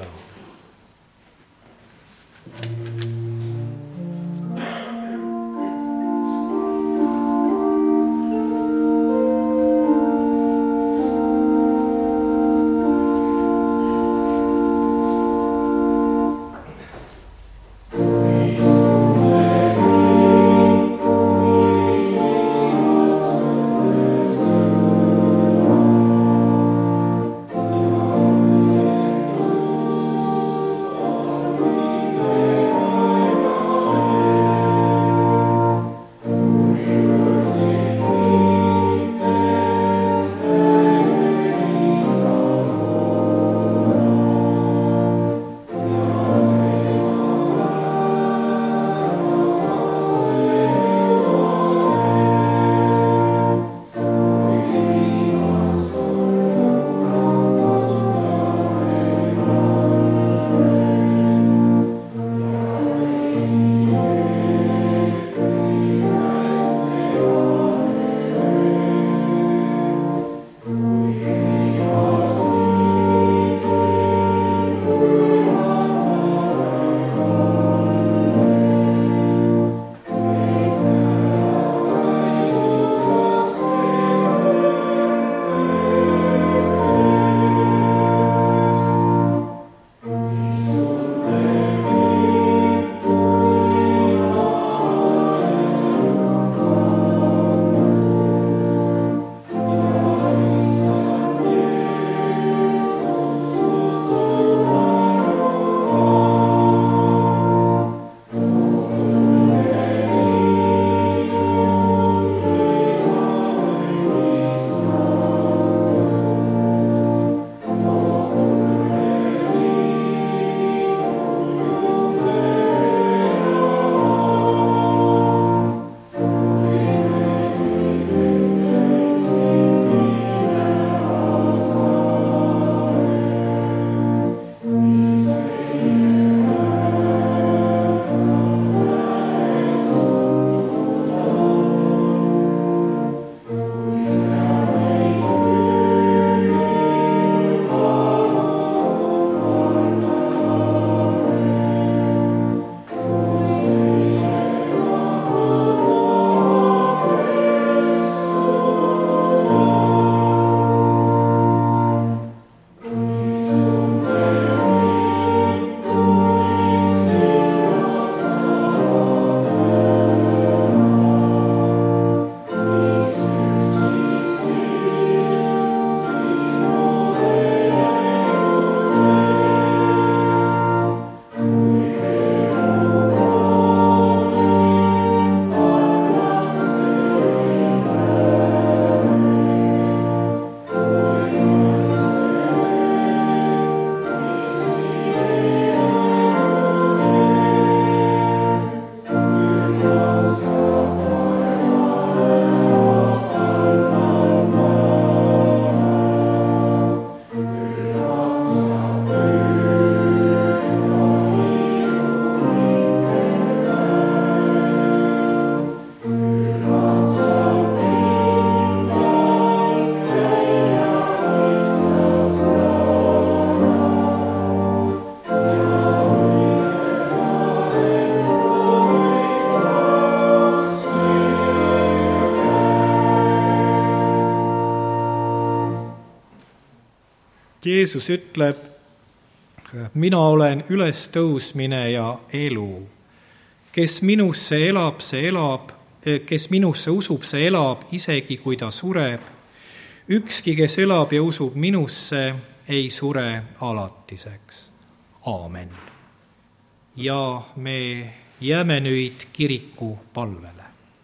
Jeesus ütleb, mina olen ülestõusmine ja elu. Kes minusse elab, see elab, kes minusse usub, see elab, isegi kui ta sureb. Ükski, kes elab ja usub minusse, ei sure alatiseks. Aamen. Ja me jääme nüüd kiriku palvele.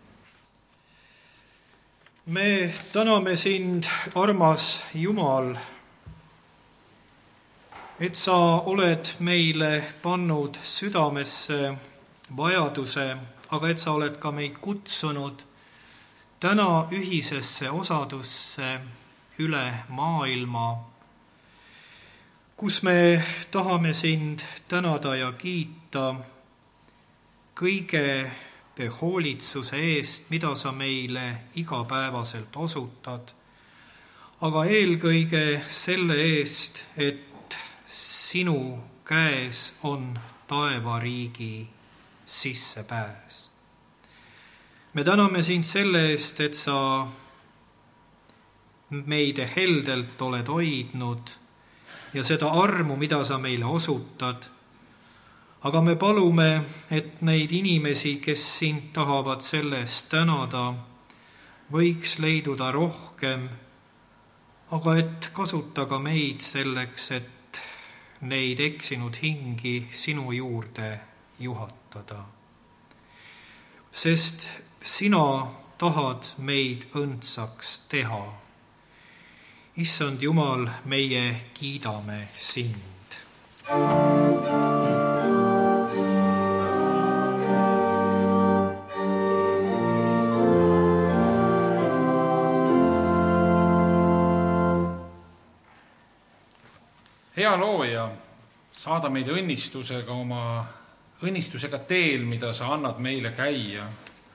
Me täname sind, armas Jumal, et sa oled meile pannud südamesse vajaduse, aga et sa oled ka meid kutsunud täna ühisesse osadusse üle maailma, kus me tahame sind tänada ja kiita kõige hoolitsuse eest, mida sa meile igapäevaselt osutad, aga eelkõige selle eest, et sinu käes on taevariigi sissepääs. Me täname sind selle eest, et sa meid heldelt oled hoidnud ja seda armu, mida sa meile osutad. Aga me palume, et neid inimesi, kes sind tahavad selle eest tänada, võiks leiduda rohkem, aga et kasuta ka meid selleks, et neid eksinud hingi sinu juurde juhatada. Sest sina tahad meid õndsaks teha. Issand Jumal, meie kiidame sind. Hea looja, saada meid õnnistusega oma õnnistusega teel, mida sa annad meile käia.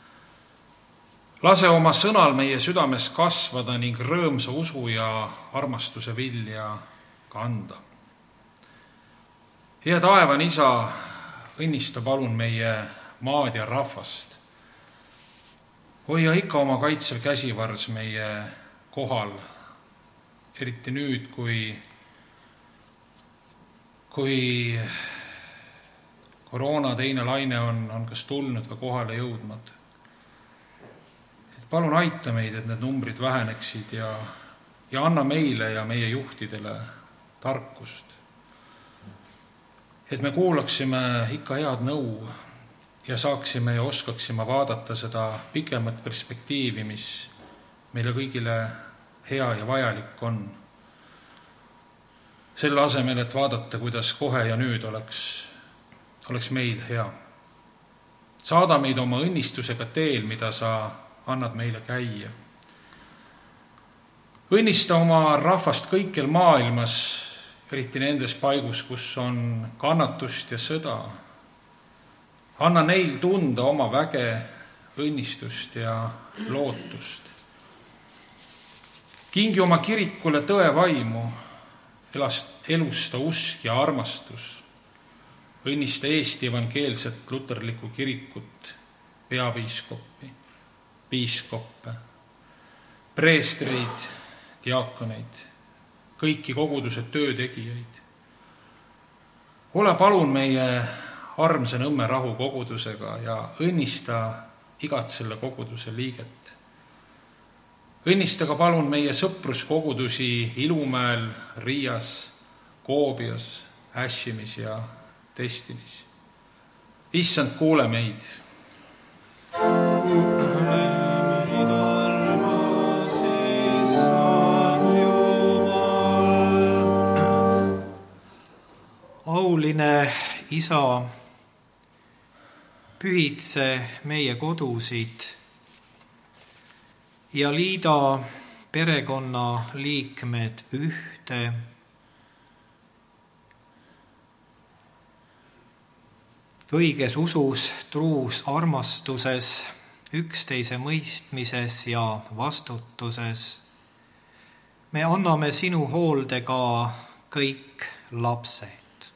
Lase oma sõnal meie südames kasvada ning rõõmsa usu ja armastuse vilja kanda. Hea taevan isa, õnnista palun meie maad ja rahvast. Hoia ikka oma kaitsev käsivars meie kohal, eriti nüüd, kui kui koroona teine laine on, on kas tulnud või kohale jõudmad. Et palun aita meid, et need numbrid väheneksid ja, ja anna meile ja meie juhtidele tarkust. Et me kuulaksime ikka head nõu ja saaksime ja oskaksime vaadata seda pikemat perspektiivi, mis meile kõigile hea ja vajalik on. Selle asemel, et vaadata, kuidas kohe ja nüüd oleks, oleks meil hea. Saada meid oma õnnistusega teel, mida sa annad meile käia. Õnnista oma rahvast kõikjal maailmas, eriti nendes paigus, kus on kannatust ja sõda. Anna neil tunda oma väge, õnnistust ja lootust. Kingi oma kirikule tõe vaimu, elusta usk ja armastus. Õnnista Eesti evangeelset luterlikku kirikut, peapiiskopi, piiskoppe, preestreid, diaakoneid, kõiki koguduse töötegijaid. Ole palun meie armsa Nõmme rahu kogudusega ja õnnista igat selle koguduse liiget. Õnnista ka palun meie sõpruskogudusi Ilumäel, Riias, Koobias, Äshimis ja Testinis. Issand, kuule meid. Kuule meid, armas Issand Jumal. Auline Isa, pühitse meie kodusid ja liida perekonna liikmed ühte. Õiges usus, truus armastuses, üksteise mõistmises ja vastutuses. Me anname sinu hoolde ka kõik lapsed.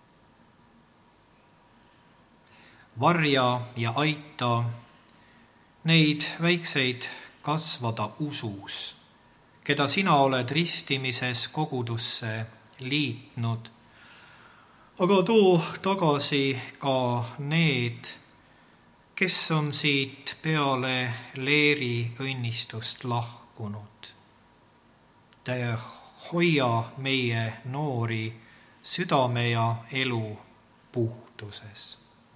Varja ja aita neid väikseid kasvada usus, keda sina oled ristimises kogudusse liitnud. Aga too tagasi ka need, kes on siit peale leeri õnnistust lahkunud. Te hoia meie noori südame ja elu puhtuses.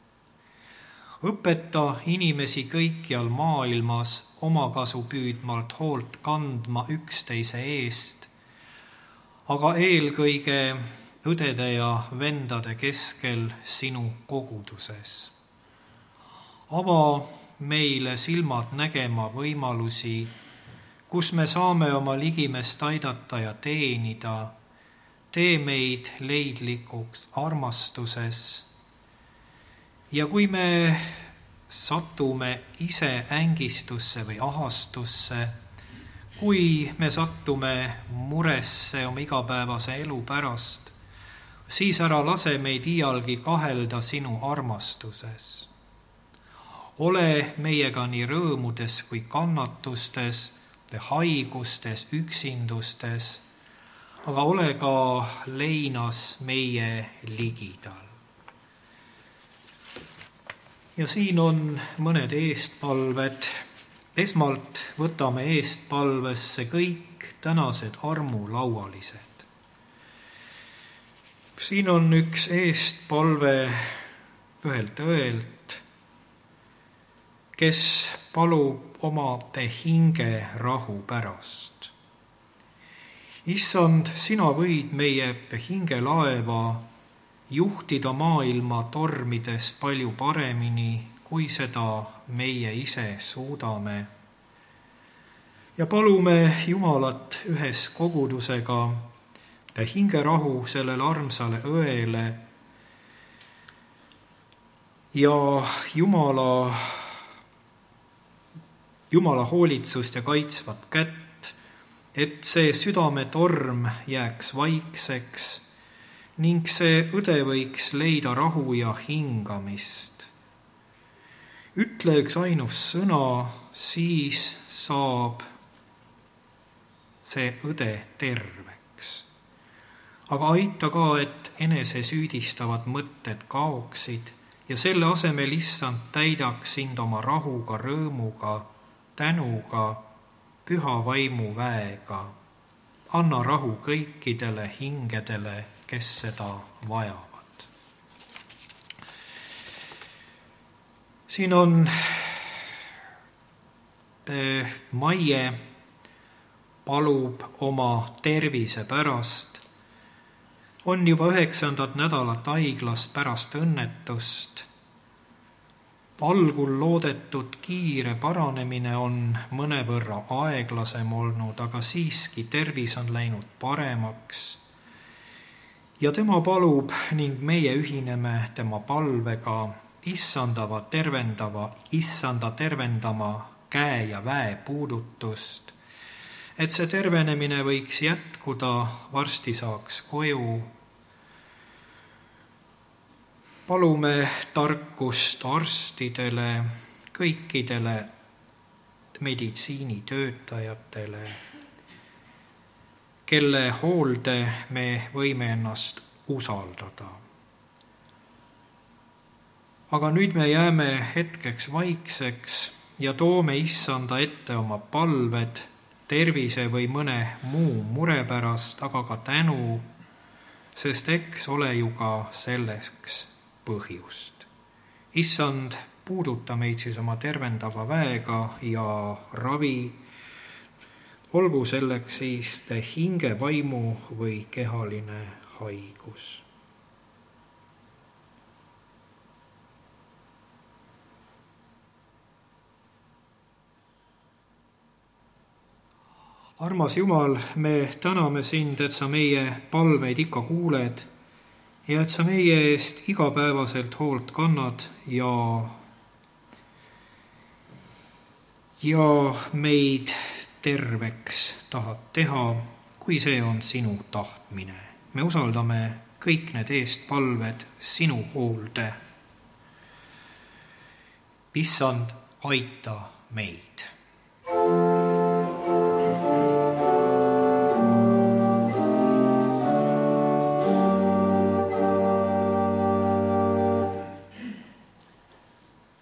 Õpeta inimesi kõikjal maailmas omakasu püüdmalt hoolt kandma üksteise eest, aga eelkõige õdede ja vendade keskel sinu koguduses. Ava meile silmad nägema võimalusi, kus me saame oma ligimest aidata ja teenida. Tee meid leidlikuks armastuses. Ja kui me satume ise ängistusse või ahastusse, kui me sattume muresse oma igapäevase elu pärast, siis ära lase meid iialgi kahelda sinu armastuses. Ole meiega nii rõõmudes kui kannatustes, haigustes, üksindustes, aga ole ka leinas meie ligidal. Ja siin on mõned eestpalved. Esmalt võtame eestpalvesse kõik tänased armulaualised. Siin on üks eestpalve ühelt õelt, kes palub oma hinge rahu pärast. Issand, sina võid meie hingelaeva juhtida maailma tormides palju paremini, kui seda meie ise suudame. Ja palume Jumalat ühes kogudusega hingerahu sellele armsale õele ja Jumala, Jumala hoolitsust ja kaitsvat kätt, et see südametorm jääks vaikseks ning see õde võiks leida rahu ja hingamist. Ütle üks ainus sõna, siis saab see õde terveks. Aga aita ka, et enese süüdistavad mõtted kaoksid ja selle asemel issand täidaks sind oma rahuga, rõõmuga, tänuga, püha vaimu väega. Anna rahu kõikidele hingedele, kes seda vajavad. Siin on Maie palub oma tervise pärast. On juba üheksandat nädalat haiglas pärast õnnetust. Algul loodetud kiire paranemine on mõnevõrra aeglasem olnud, aga siiski tervis on läinud paremaks. Ja tema palub ning meie ühineme tema palvega issandava tervendava, issanda tervendama käe ja väe puudutust, et see tervenemine võiks jätkuda, varsti saaks koju. Palume tarkust arstidele, kõikidele meditsiinitöötajatele, kelle hoolde me võime ennast usaldada. Aga nüüd me jääme hetkeks vaikseks ja toome issanda ette oma palved tervise või mõne muu mure pärast, aga ka tänu, sest eks ole ju ka selleks põhjust. Issand, puuduta meid siis oma tervendava väega ja ravi, olgu selleks siis hinge, vaimu või kehaline haigus. Armas Jumal, me täname sind, et sa meie palveid ikka kuuled ja et sa meie eest igapäevaselt hoolt kannad ja, ja meid terveks tahad teha, kui see on sinu tahtmine. Me usaldame kõik need eestpalved sinu hoolde. Issand, aita meid.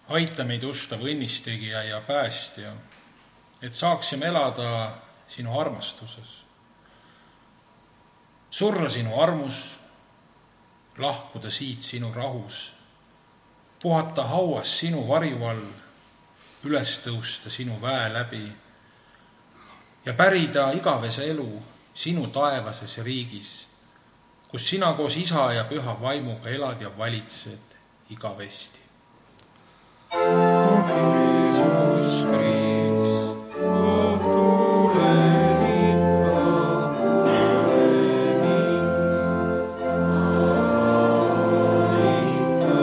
aita meid ustav õnnistegija ja päästja, et saaksime elada sinu armastuses, surra sinu armus, lahkuda siit sinu rahus, puhata hauas sinu varju all, üles tõusta sinu väe läbi ja pärida igavese elu sinu taevases riigis, kus sina koos Isa ja Püha Vaimuga elad ja valitsed igavesti. Jeesus Krist, oh tule ikka, tule mind, aita,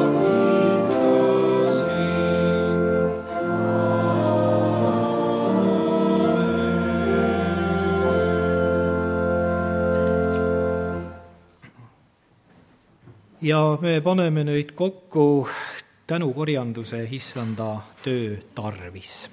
ita sind, ja me paneme nüüd kokku tänukorjanduse issanda töö tarvis.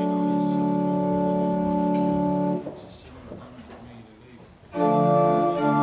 Thank you.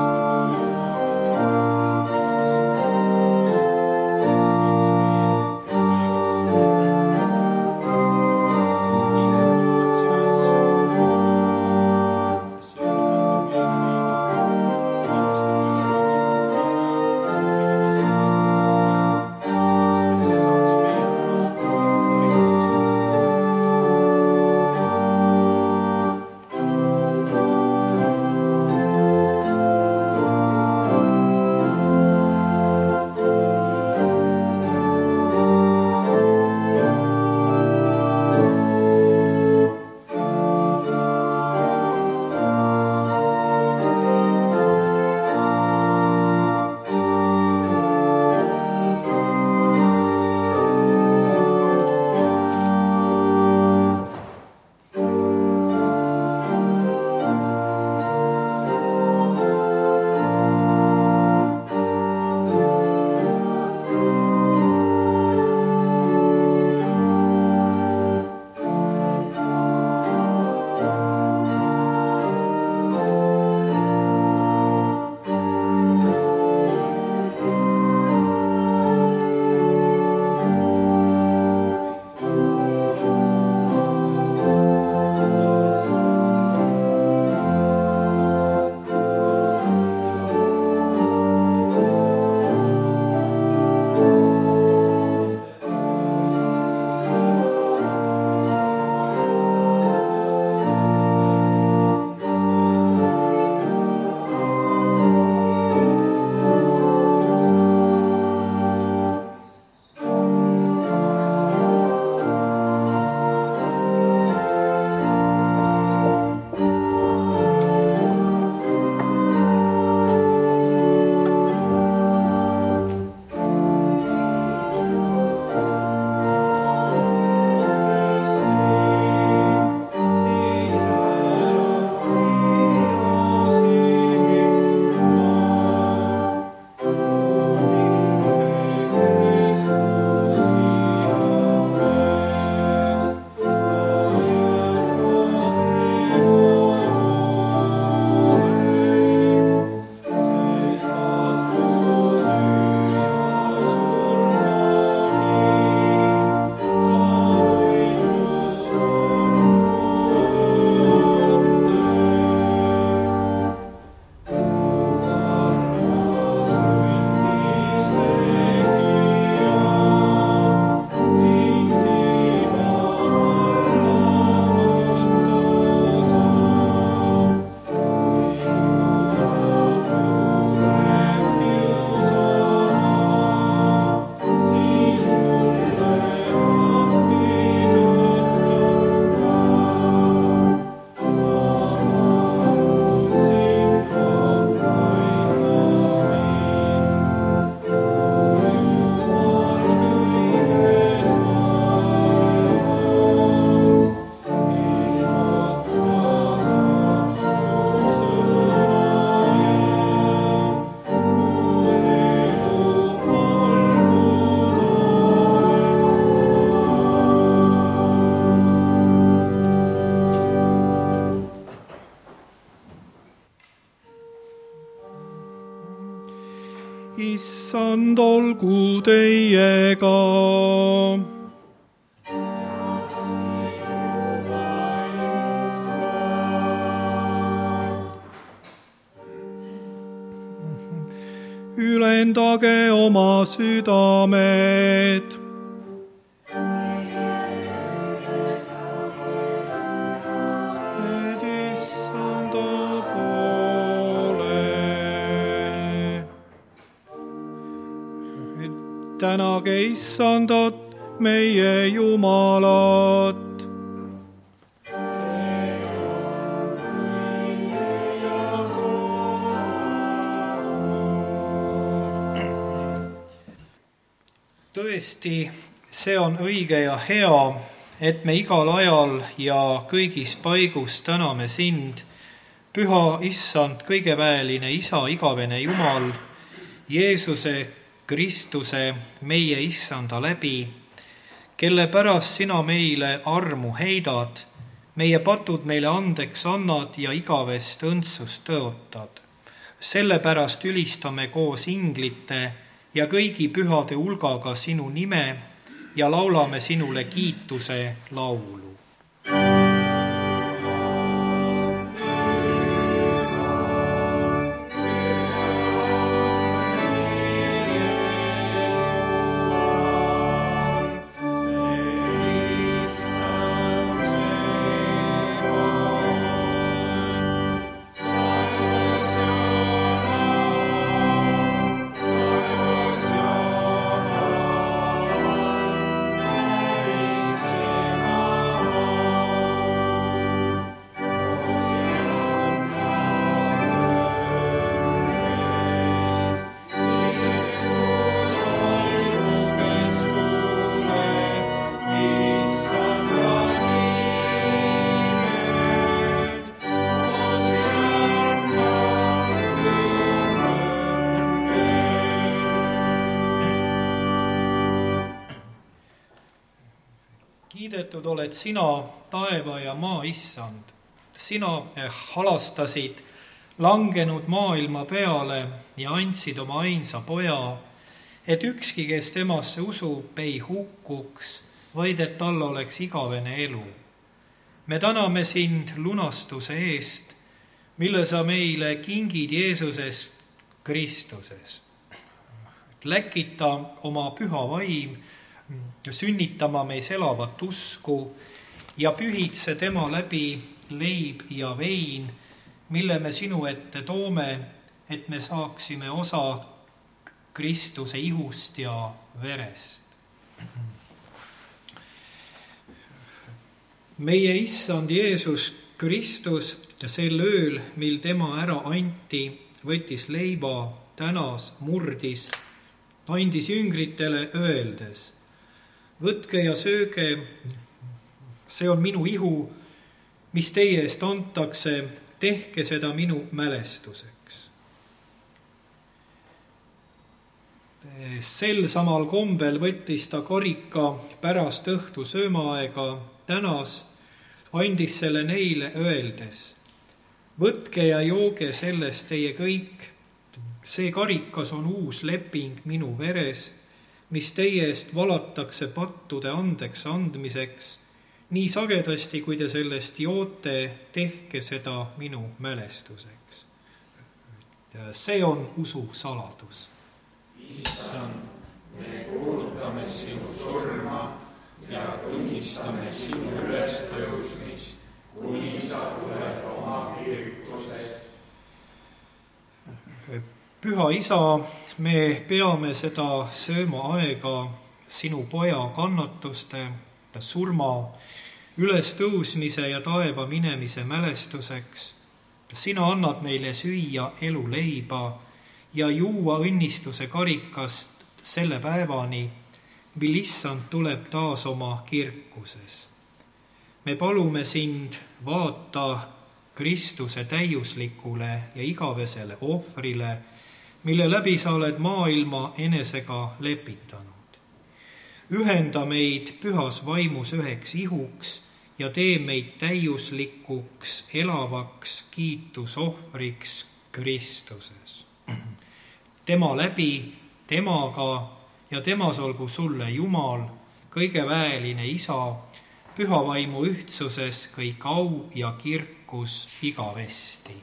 issand olgu teiega. Ülendage oma südamed. Et issanda poole. Tänage issandat, meie Jumalat. Tõesti, see on õige ja hea, et me igal ajal ja kõigis paigus täname sind, püha issand, kõigeväeline isa, igavene Jumal, Jeesuse Kristuse, meie issanda läbi, kelle pärast sina meile armu heidad, meie patud meile andeks annad ja igavest õndsust tõotad. Sellepärast ülistame koos inglite ja kõigi pühade hulgaga sinu nime ja laulame sinule kiituse laulu. Kiidetud oled sina, taeva ja maa issand. Sina halastasid langenud maailma peale ja andsid oma ainsa poja, et ükski, kes temasse usub, ei hukkuks, vaid et tal oleks igavene elu. Me täname sind lunastuse eest, mille sa meile kingid Jeesuses Kristuses. Läkita oma püha vaim, sünnitama meis elavat usku ja pühitse tema läbi leib ja vein, mille me sinu ette toome, et me saaksime osa Kristuse ihust ja verest. Meie issand Jeesus Kristus ja sel ööl, mil tema ära anti, võttis leiba, tänas, murdis, andis jüngritele öeldes: võtke ja sööge, see on minu ihu, mis teie eest antakse, tehke seda minu mälestuseks. Sel samal kombel võttis ta karika pärast õhtu söömaaega, tänas, andis selle neile öeldes: võtke ja jooge sellest teie kõik, see karikas on uus leping minu veres, mis teie eest valatakse pattude andeks andmiseks, nii sagedasti, kui te sellest joote, tehke seda minu mälestuseks. See on usu saladus. Issand, me kuulutame sinu surma ja tunnistame sinu ülestõusmist, kuni sa tuled oma kirkusest. Püha isa, me peame seda söömaaega sinu poja kannatuste, surma, ülestõusmise ja taeva minemise mälestuseks. Sina annad meile süüa elu leiba ja juua õnnistuse karikast selle päevani, mil issand tuleb taas oma kirkuses. Me palume sind, vaata Kristuse täiuslikule ja igavesele ohvrile, mille läbi sa oled maailma enesega lepitanud. Ühenda meid pühas vaimus üheks ihuks ja tee meid täiuslikuks, elavaks kiitusohvriks Kristuses. tema läbi, temaga ja temas olgu sulle, Jumal, kõige väeline Isa, püha vaimu ühtsuses kõik au ja kirkus igavesti.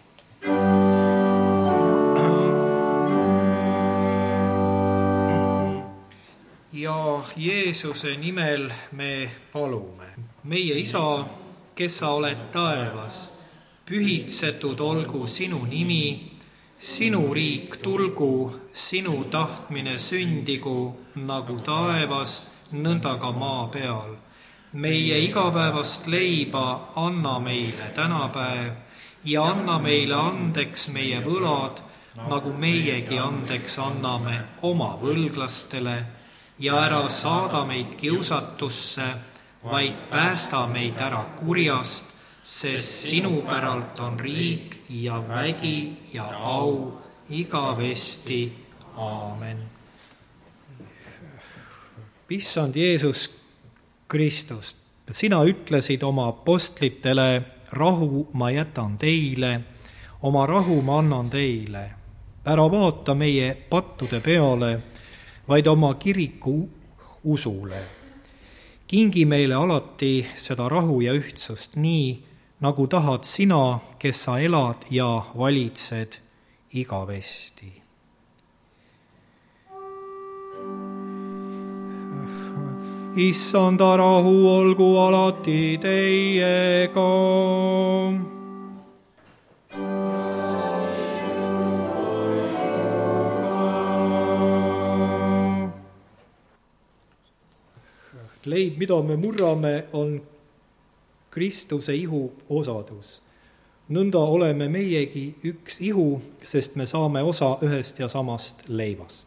Ja Jeesuse nimel me palume. Meie Isa, kes sa oled taevas, pühitsetud olgu sinu nimi, sinu riik tulgu, sinu tahtmine sündigu nagu taevas, nõnda ka maa peal. Meie igapäevast leiba anna meile tänapäev ja anna meile andeks meie võlad, nagu meiegi andeks anname oma võlglastele, ja ära saada meid kiusatusse, vaid päästa meid ära kurjast, sest sinu päralt on riik ja vägi ja au igavesti. Aamen. Issand Jeesus Kristus, sina ütlesid oma apostlitele, rahu ma jätan teile, oma rahu ma annan teile. Ära vaata meie pattude peale, vaid oma kiriku usule. Kingi meile alati seda rahu ja ühtsust nii, nagu tahad sina, kes sa elad ja valitsed igavesti. Issanda rahu olgu alati teiega. Leib, mida me murrame, on Kristuse ihu osadus. Nõnda oleme meiegi üks ihu, sest me saame osa ühest ja samast leivast.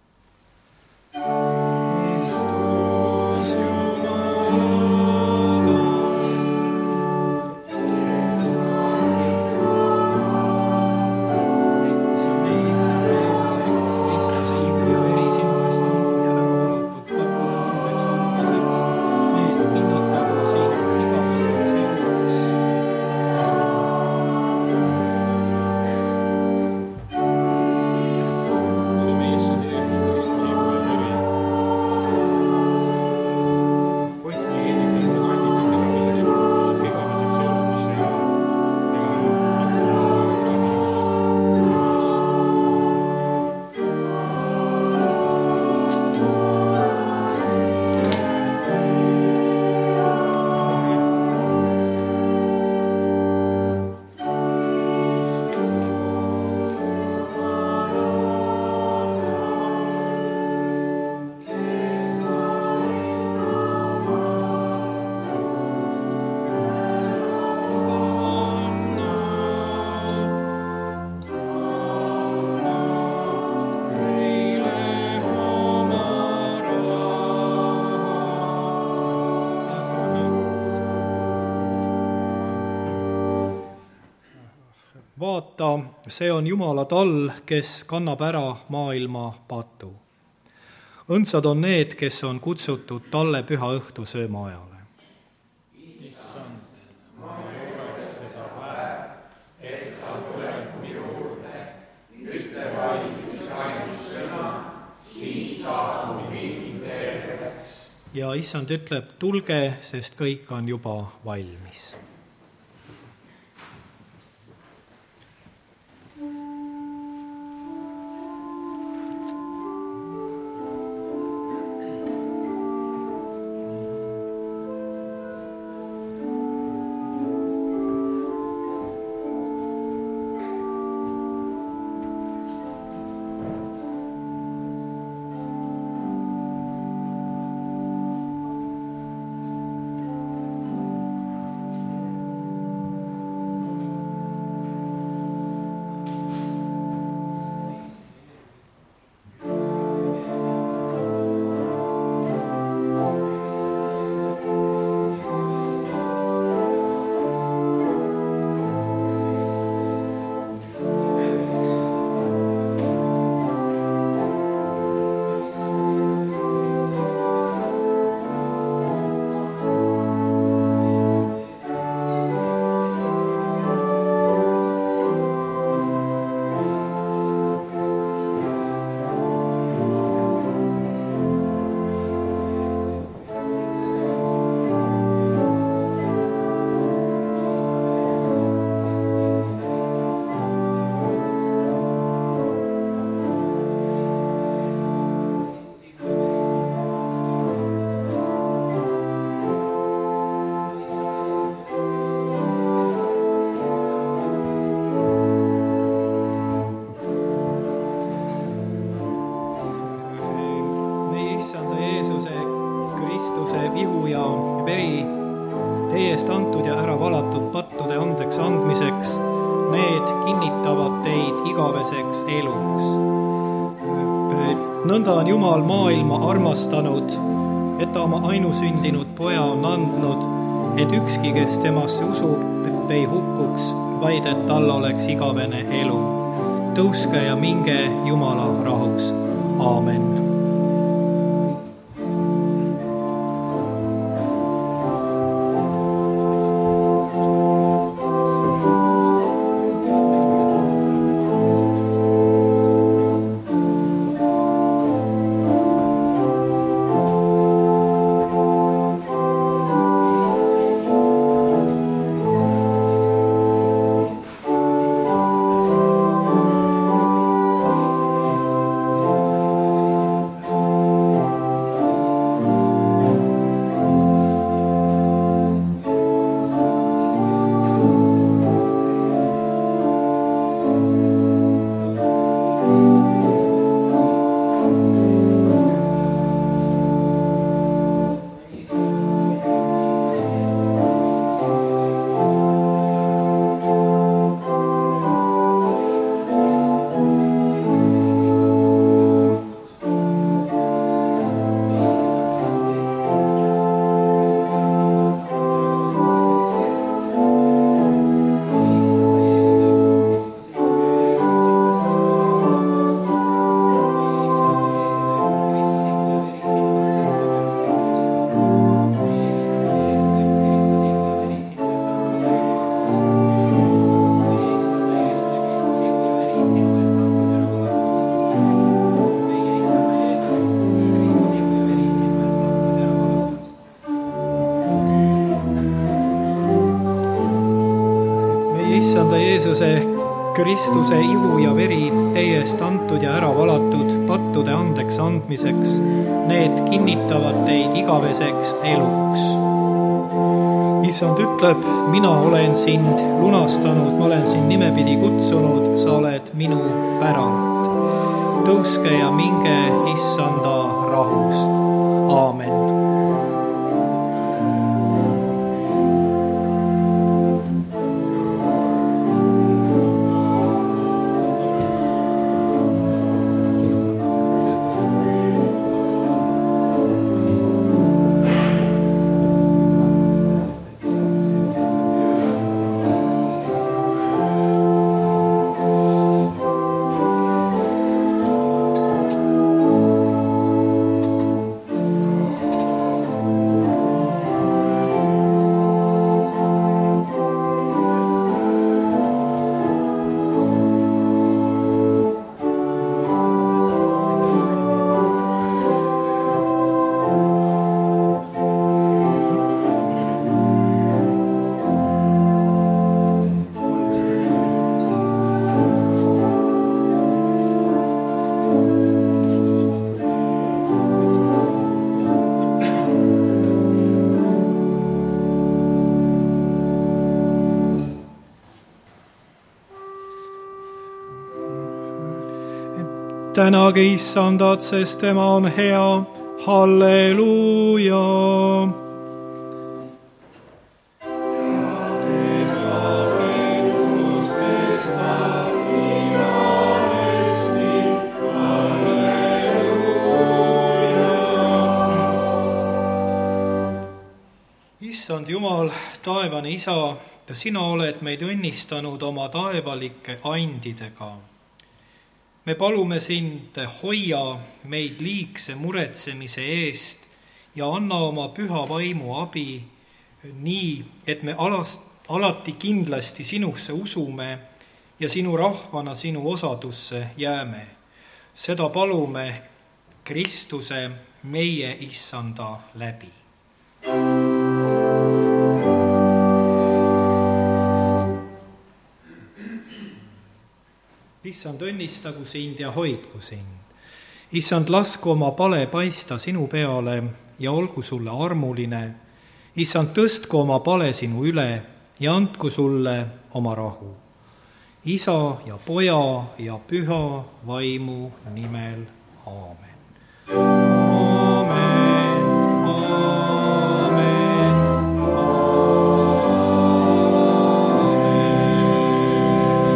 Vaata, see on Jumala tall, kes kannab ära maailma patu. Õndsad on need, kes on kutsutud talle püha õhtu sööma ajale. Issand, ma ei ole seda väärt, et sa tuled minu juurde, ütle vaid üks ainus sõna, siis saab mu hing terveks. Ja issand ütleb, tulge, sest kõik on juba valmis. need kinnitavad teid igaveseks eluks. Nõnda on Jumal maailma armastanud, et ta oma ainusündinud poja on andnud, et ükski, kes temasse usub, ei hukkuks, vaid et tal oleks igavene elu. Tõuske ja minge Jumala rahus. Aamen. Jeesuse Kristuse ihu ja veri teie eest antud ja ära valatud pattude andeks andmiseks, need kinnitavad teid igaveseks eluks. Issand ütleb, mina olen sind lunastanud, ma olen sind nimepidi kutsunud, sa oled minu pärand. Tõuske ja minge Issanda rahus. Aamen. Tänage Issandat, sest tema on hea. Halleluuja! Issand Jumal, taevane Isa, sina oled meid õnnistanud oma taevalike andidega. Me palume sind, hoia meid liigse muretsemise eest ja anna oma püha vaimu abi nii, et me alast, alati kindlasti sinusse usume ja sinu rahvana sinu osadusse jääme. Seda palume Kristuse meie Issanda läbi. Issand, õnnistagu sind ja hoidku sind. Issand, lasku oma pale paista sinu peale ja olgu sulle armuline. Issand, tõstku oma pale sinu üle ja andku sulle oma rahu. Isa ja poja ja püha vaimu nimel. Aamen. Aamen. Aamen.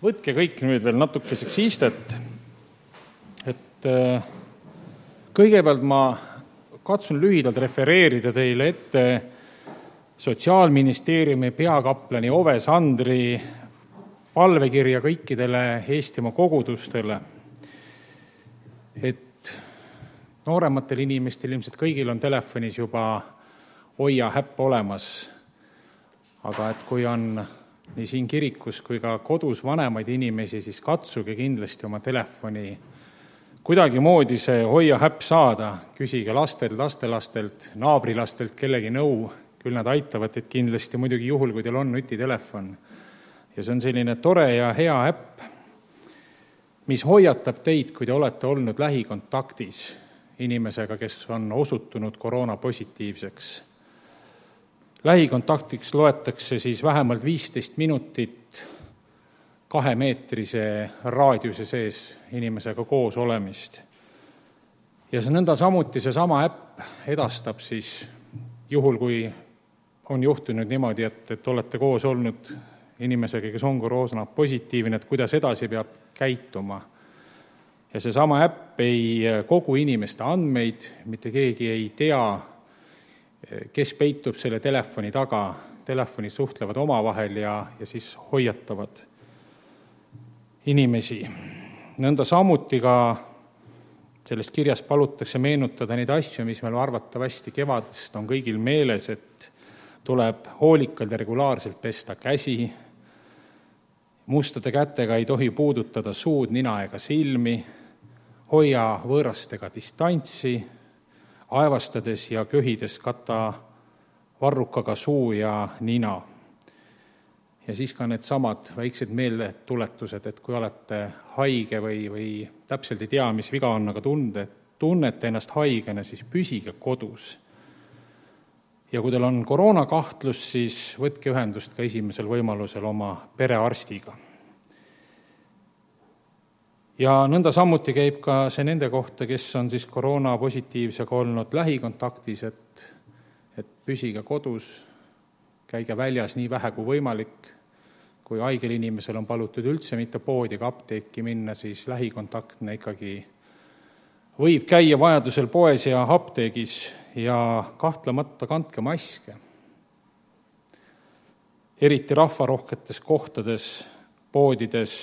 võtke kõik nüüd veel natukeseks istet, et kõigepealt ma katsun lühidalt refereerida teile ette Sotsiaalministeeriumi peakaplani Ove Sandri palvekirja kõikidele Eestimaa kogudustele, et noorematel inimestel ilmselt kõigil on telefonis juba Hoia äpp olemas, aga et kui on nii siin kirikus kui ka kodus vanemaid inimesi, siis katsuge kindlasti oma telefoni kuidagimoodi see Hoia äpp saada, küsige lastelt, lastelastelt, naabrilastelt kellegi nõu, küll nad aitavad, et kindlasti muidugi juhul, kui teil on nutitelefon. Ja see on selline tore ja hea äpp, mis hoiatab teid, kui te olete olnud lähikontaktis inimesega, kes on osutunud koroona positiivseks. Lähikontaktiks loetakse siis vähemalt viisteist minutit kahemeetrise raadiuse sees inimesega koos olemist. Ja see nõnda samuti seesama äpp edastab siis juhul, kui on juhtunud niimoodi, et, et olete koos olnud inimesega, kes on koroona positiivne, et kuidas edasi peab käituma. Ja seesama äpp ei kogu inimeste andmeid, mitte keegi ei tea, kes peitub selle telefoni taga. Telefonid suhtlevad omavahel ja, ja siis hoiatavad inimesi. Nõnda samuti ka sellest kirjast palutakse meenutada neid asju, mis meil arvatavasti kevadest on kõigil meeles, et tuleb hoolikalt ja regulaarselt pesta käsi, mustade kätega ei tohi puudutada suud, nina ega silmi, hoia võõrastega distantsi, aevastades ja köhides kata varrukaga suu ja nina. Ja siis ka need samad väiksed meeldetuletused, et kui olete haige või, või täpselt ei tea, mis viga on, aga tunde, tunnete ennast haigena, siis püsige kodus. Ja kui teil on koroonakahtlus, siis võtke ühendust ka esimesel võimalusel oma perearstiga. Ja nõnda samuti käib ka see nende kohta, kes on siis koroona positiivsega olnud lähikontaktis, et, et püsige kodus, käige väljas nii vähe kui võimalik. Kui haigel inimesel on palutud üldse mitte poodi ega apteeki minna, siis lähikontaktne ikkagi võib käia vajadusel poes ja apteegis ja kahtlemata kandke maske. Eriti rahvarohketes kohtades, poodides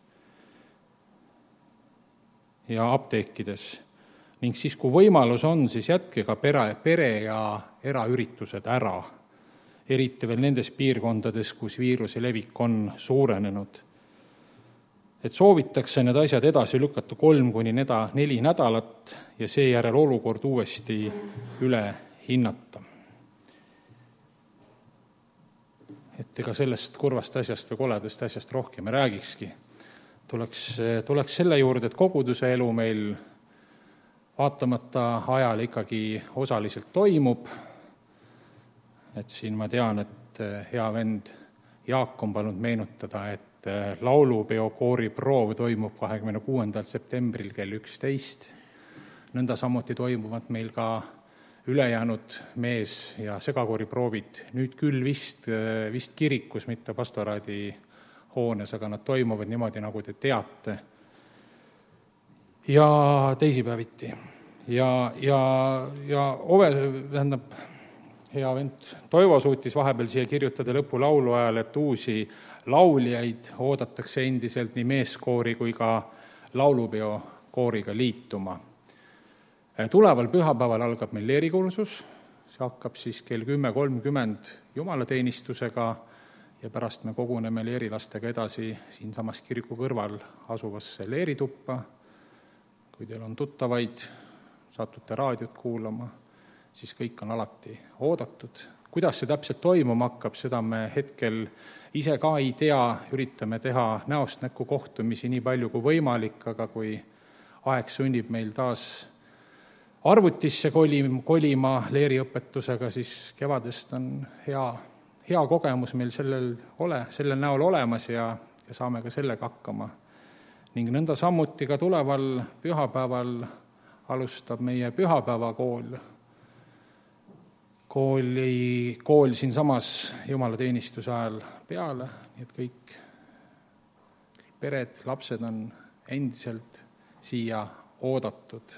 ja apteekides. Ning siis, kui võimalus on, siis jätke ka pere, pere ja eraüritused ära. Eriti veel nendes piirkondades, kus viiruse levik on suurenenud. Et soovitakse need asjad edasi lükata kolm kuni neda, neli nädalat ja seejärel olukord uuesti üle hinnata. Et ega sellest kurvast asjast või koledast asjast rohkem ei räägikski. Tuleks, tuleks selle juurde, et koguduse elu meil vaatamata ajal ikkagi osaliselt toimub. Et siin ma tean, et hea vend Jaak on palunud meenutada, et laulupeo kooriproov toimub kahekümne kuuendal septembril kell üksteist. Nõnda samuti toimuvad meil ka ülejäänud mees- ja segakooriproovid. Nüüd küll vist, vist kirikus, mitte pastoraadi hoones, aga nad toimuvad niimoodi, nagu te teate. Ja teisipäeviti. Ja, ja, ja Ove, tähendab, hea vend Toivo suutis vahepeal siia kirjutada lõpulaulu ajal, et uusi lauljaid oodatakse endiselt nii meeskoori kui ka laulupeo kooriga liituma. Tuleval pühapäeval algab meil leerikursus, see hakkab siis kell kümme kolmkümmend jumalateenistusega ja pärast me koguneme leerilastega edasi siinsamas kiriku kõrval asuvasse leerituppa. Kui teil on tuttavaid, satute raadiot kuulama, siis kõik on alati oodatud. Kuidas see täpselt toimuma hakkab, seda me hetkel ise ka ei tea, üritame teha näost näkku kohtumisi nii palju kui võimalik, aga kui aeg sunnib meil taas arvutisse kolima leeriõpetusega, siis kevadest on hea, hea kogemus meil sellel, ole, sellel näol olemas ja, ja saame ka sellega hakkama. Ning nõnda samuti ka tuleval pühapäeval alustab meie pühapäevakool. Kooli, kool siin samas jumalateenistuse ajal peale, nii et kõik pered, lapsed on endiselt siia oodatud.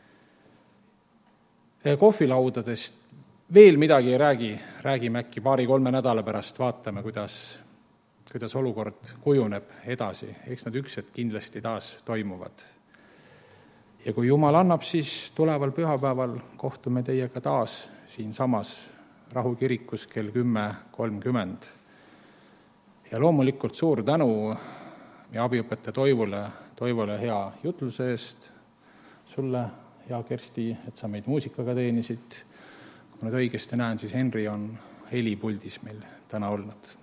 Kohvilaudadest veel midagi ei räägi, räägime äkki paari-kolme nädala pärast, vaatame, kuidas, kuidas olukord kujuneb edasi. Eks nad üks hetk kindlasti taas toimuvad. Ja kui Jumal annab, siis tuleval pühapäeval kohtume teiega taas siinsamas Rahukirikus kell kümme kolmkümmend. Ja loomulikult suur tänu meie abiõpetaja Toivule, Toivule hea jutluse eest, sulle, hea Kersti, et sa meid muusikaga teenisid. Kui ma nüüd õigesti näen, siis Henri on helipuldis meil täna olnud.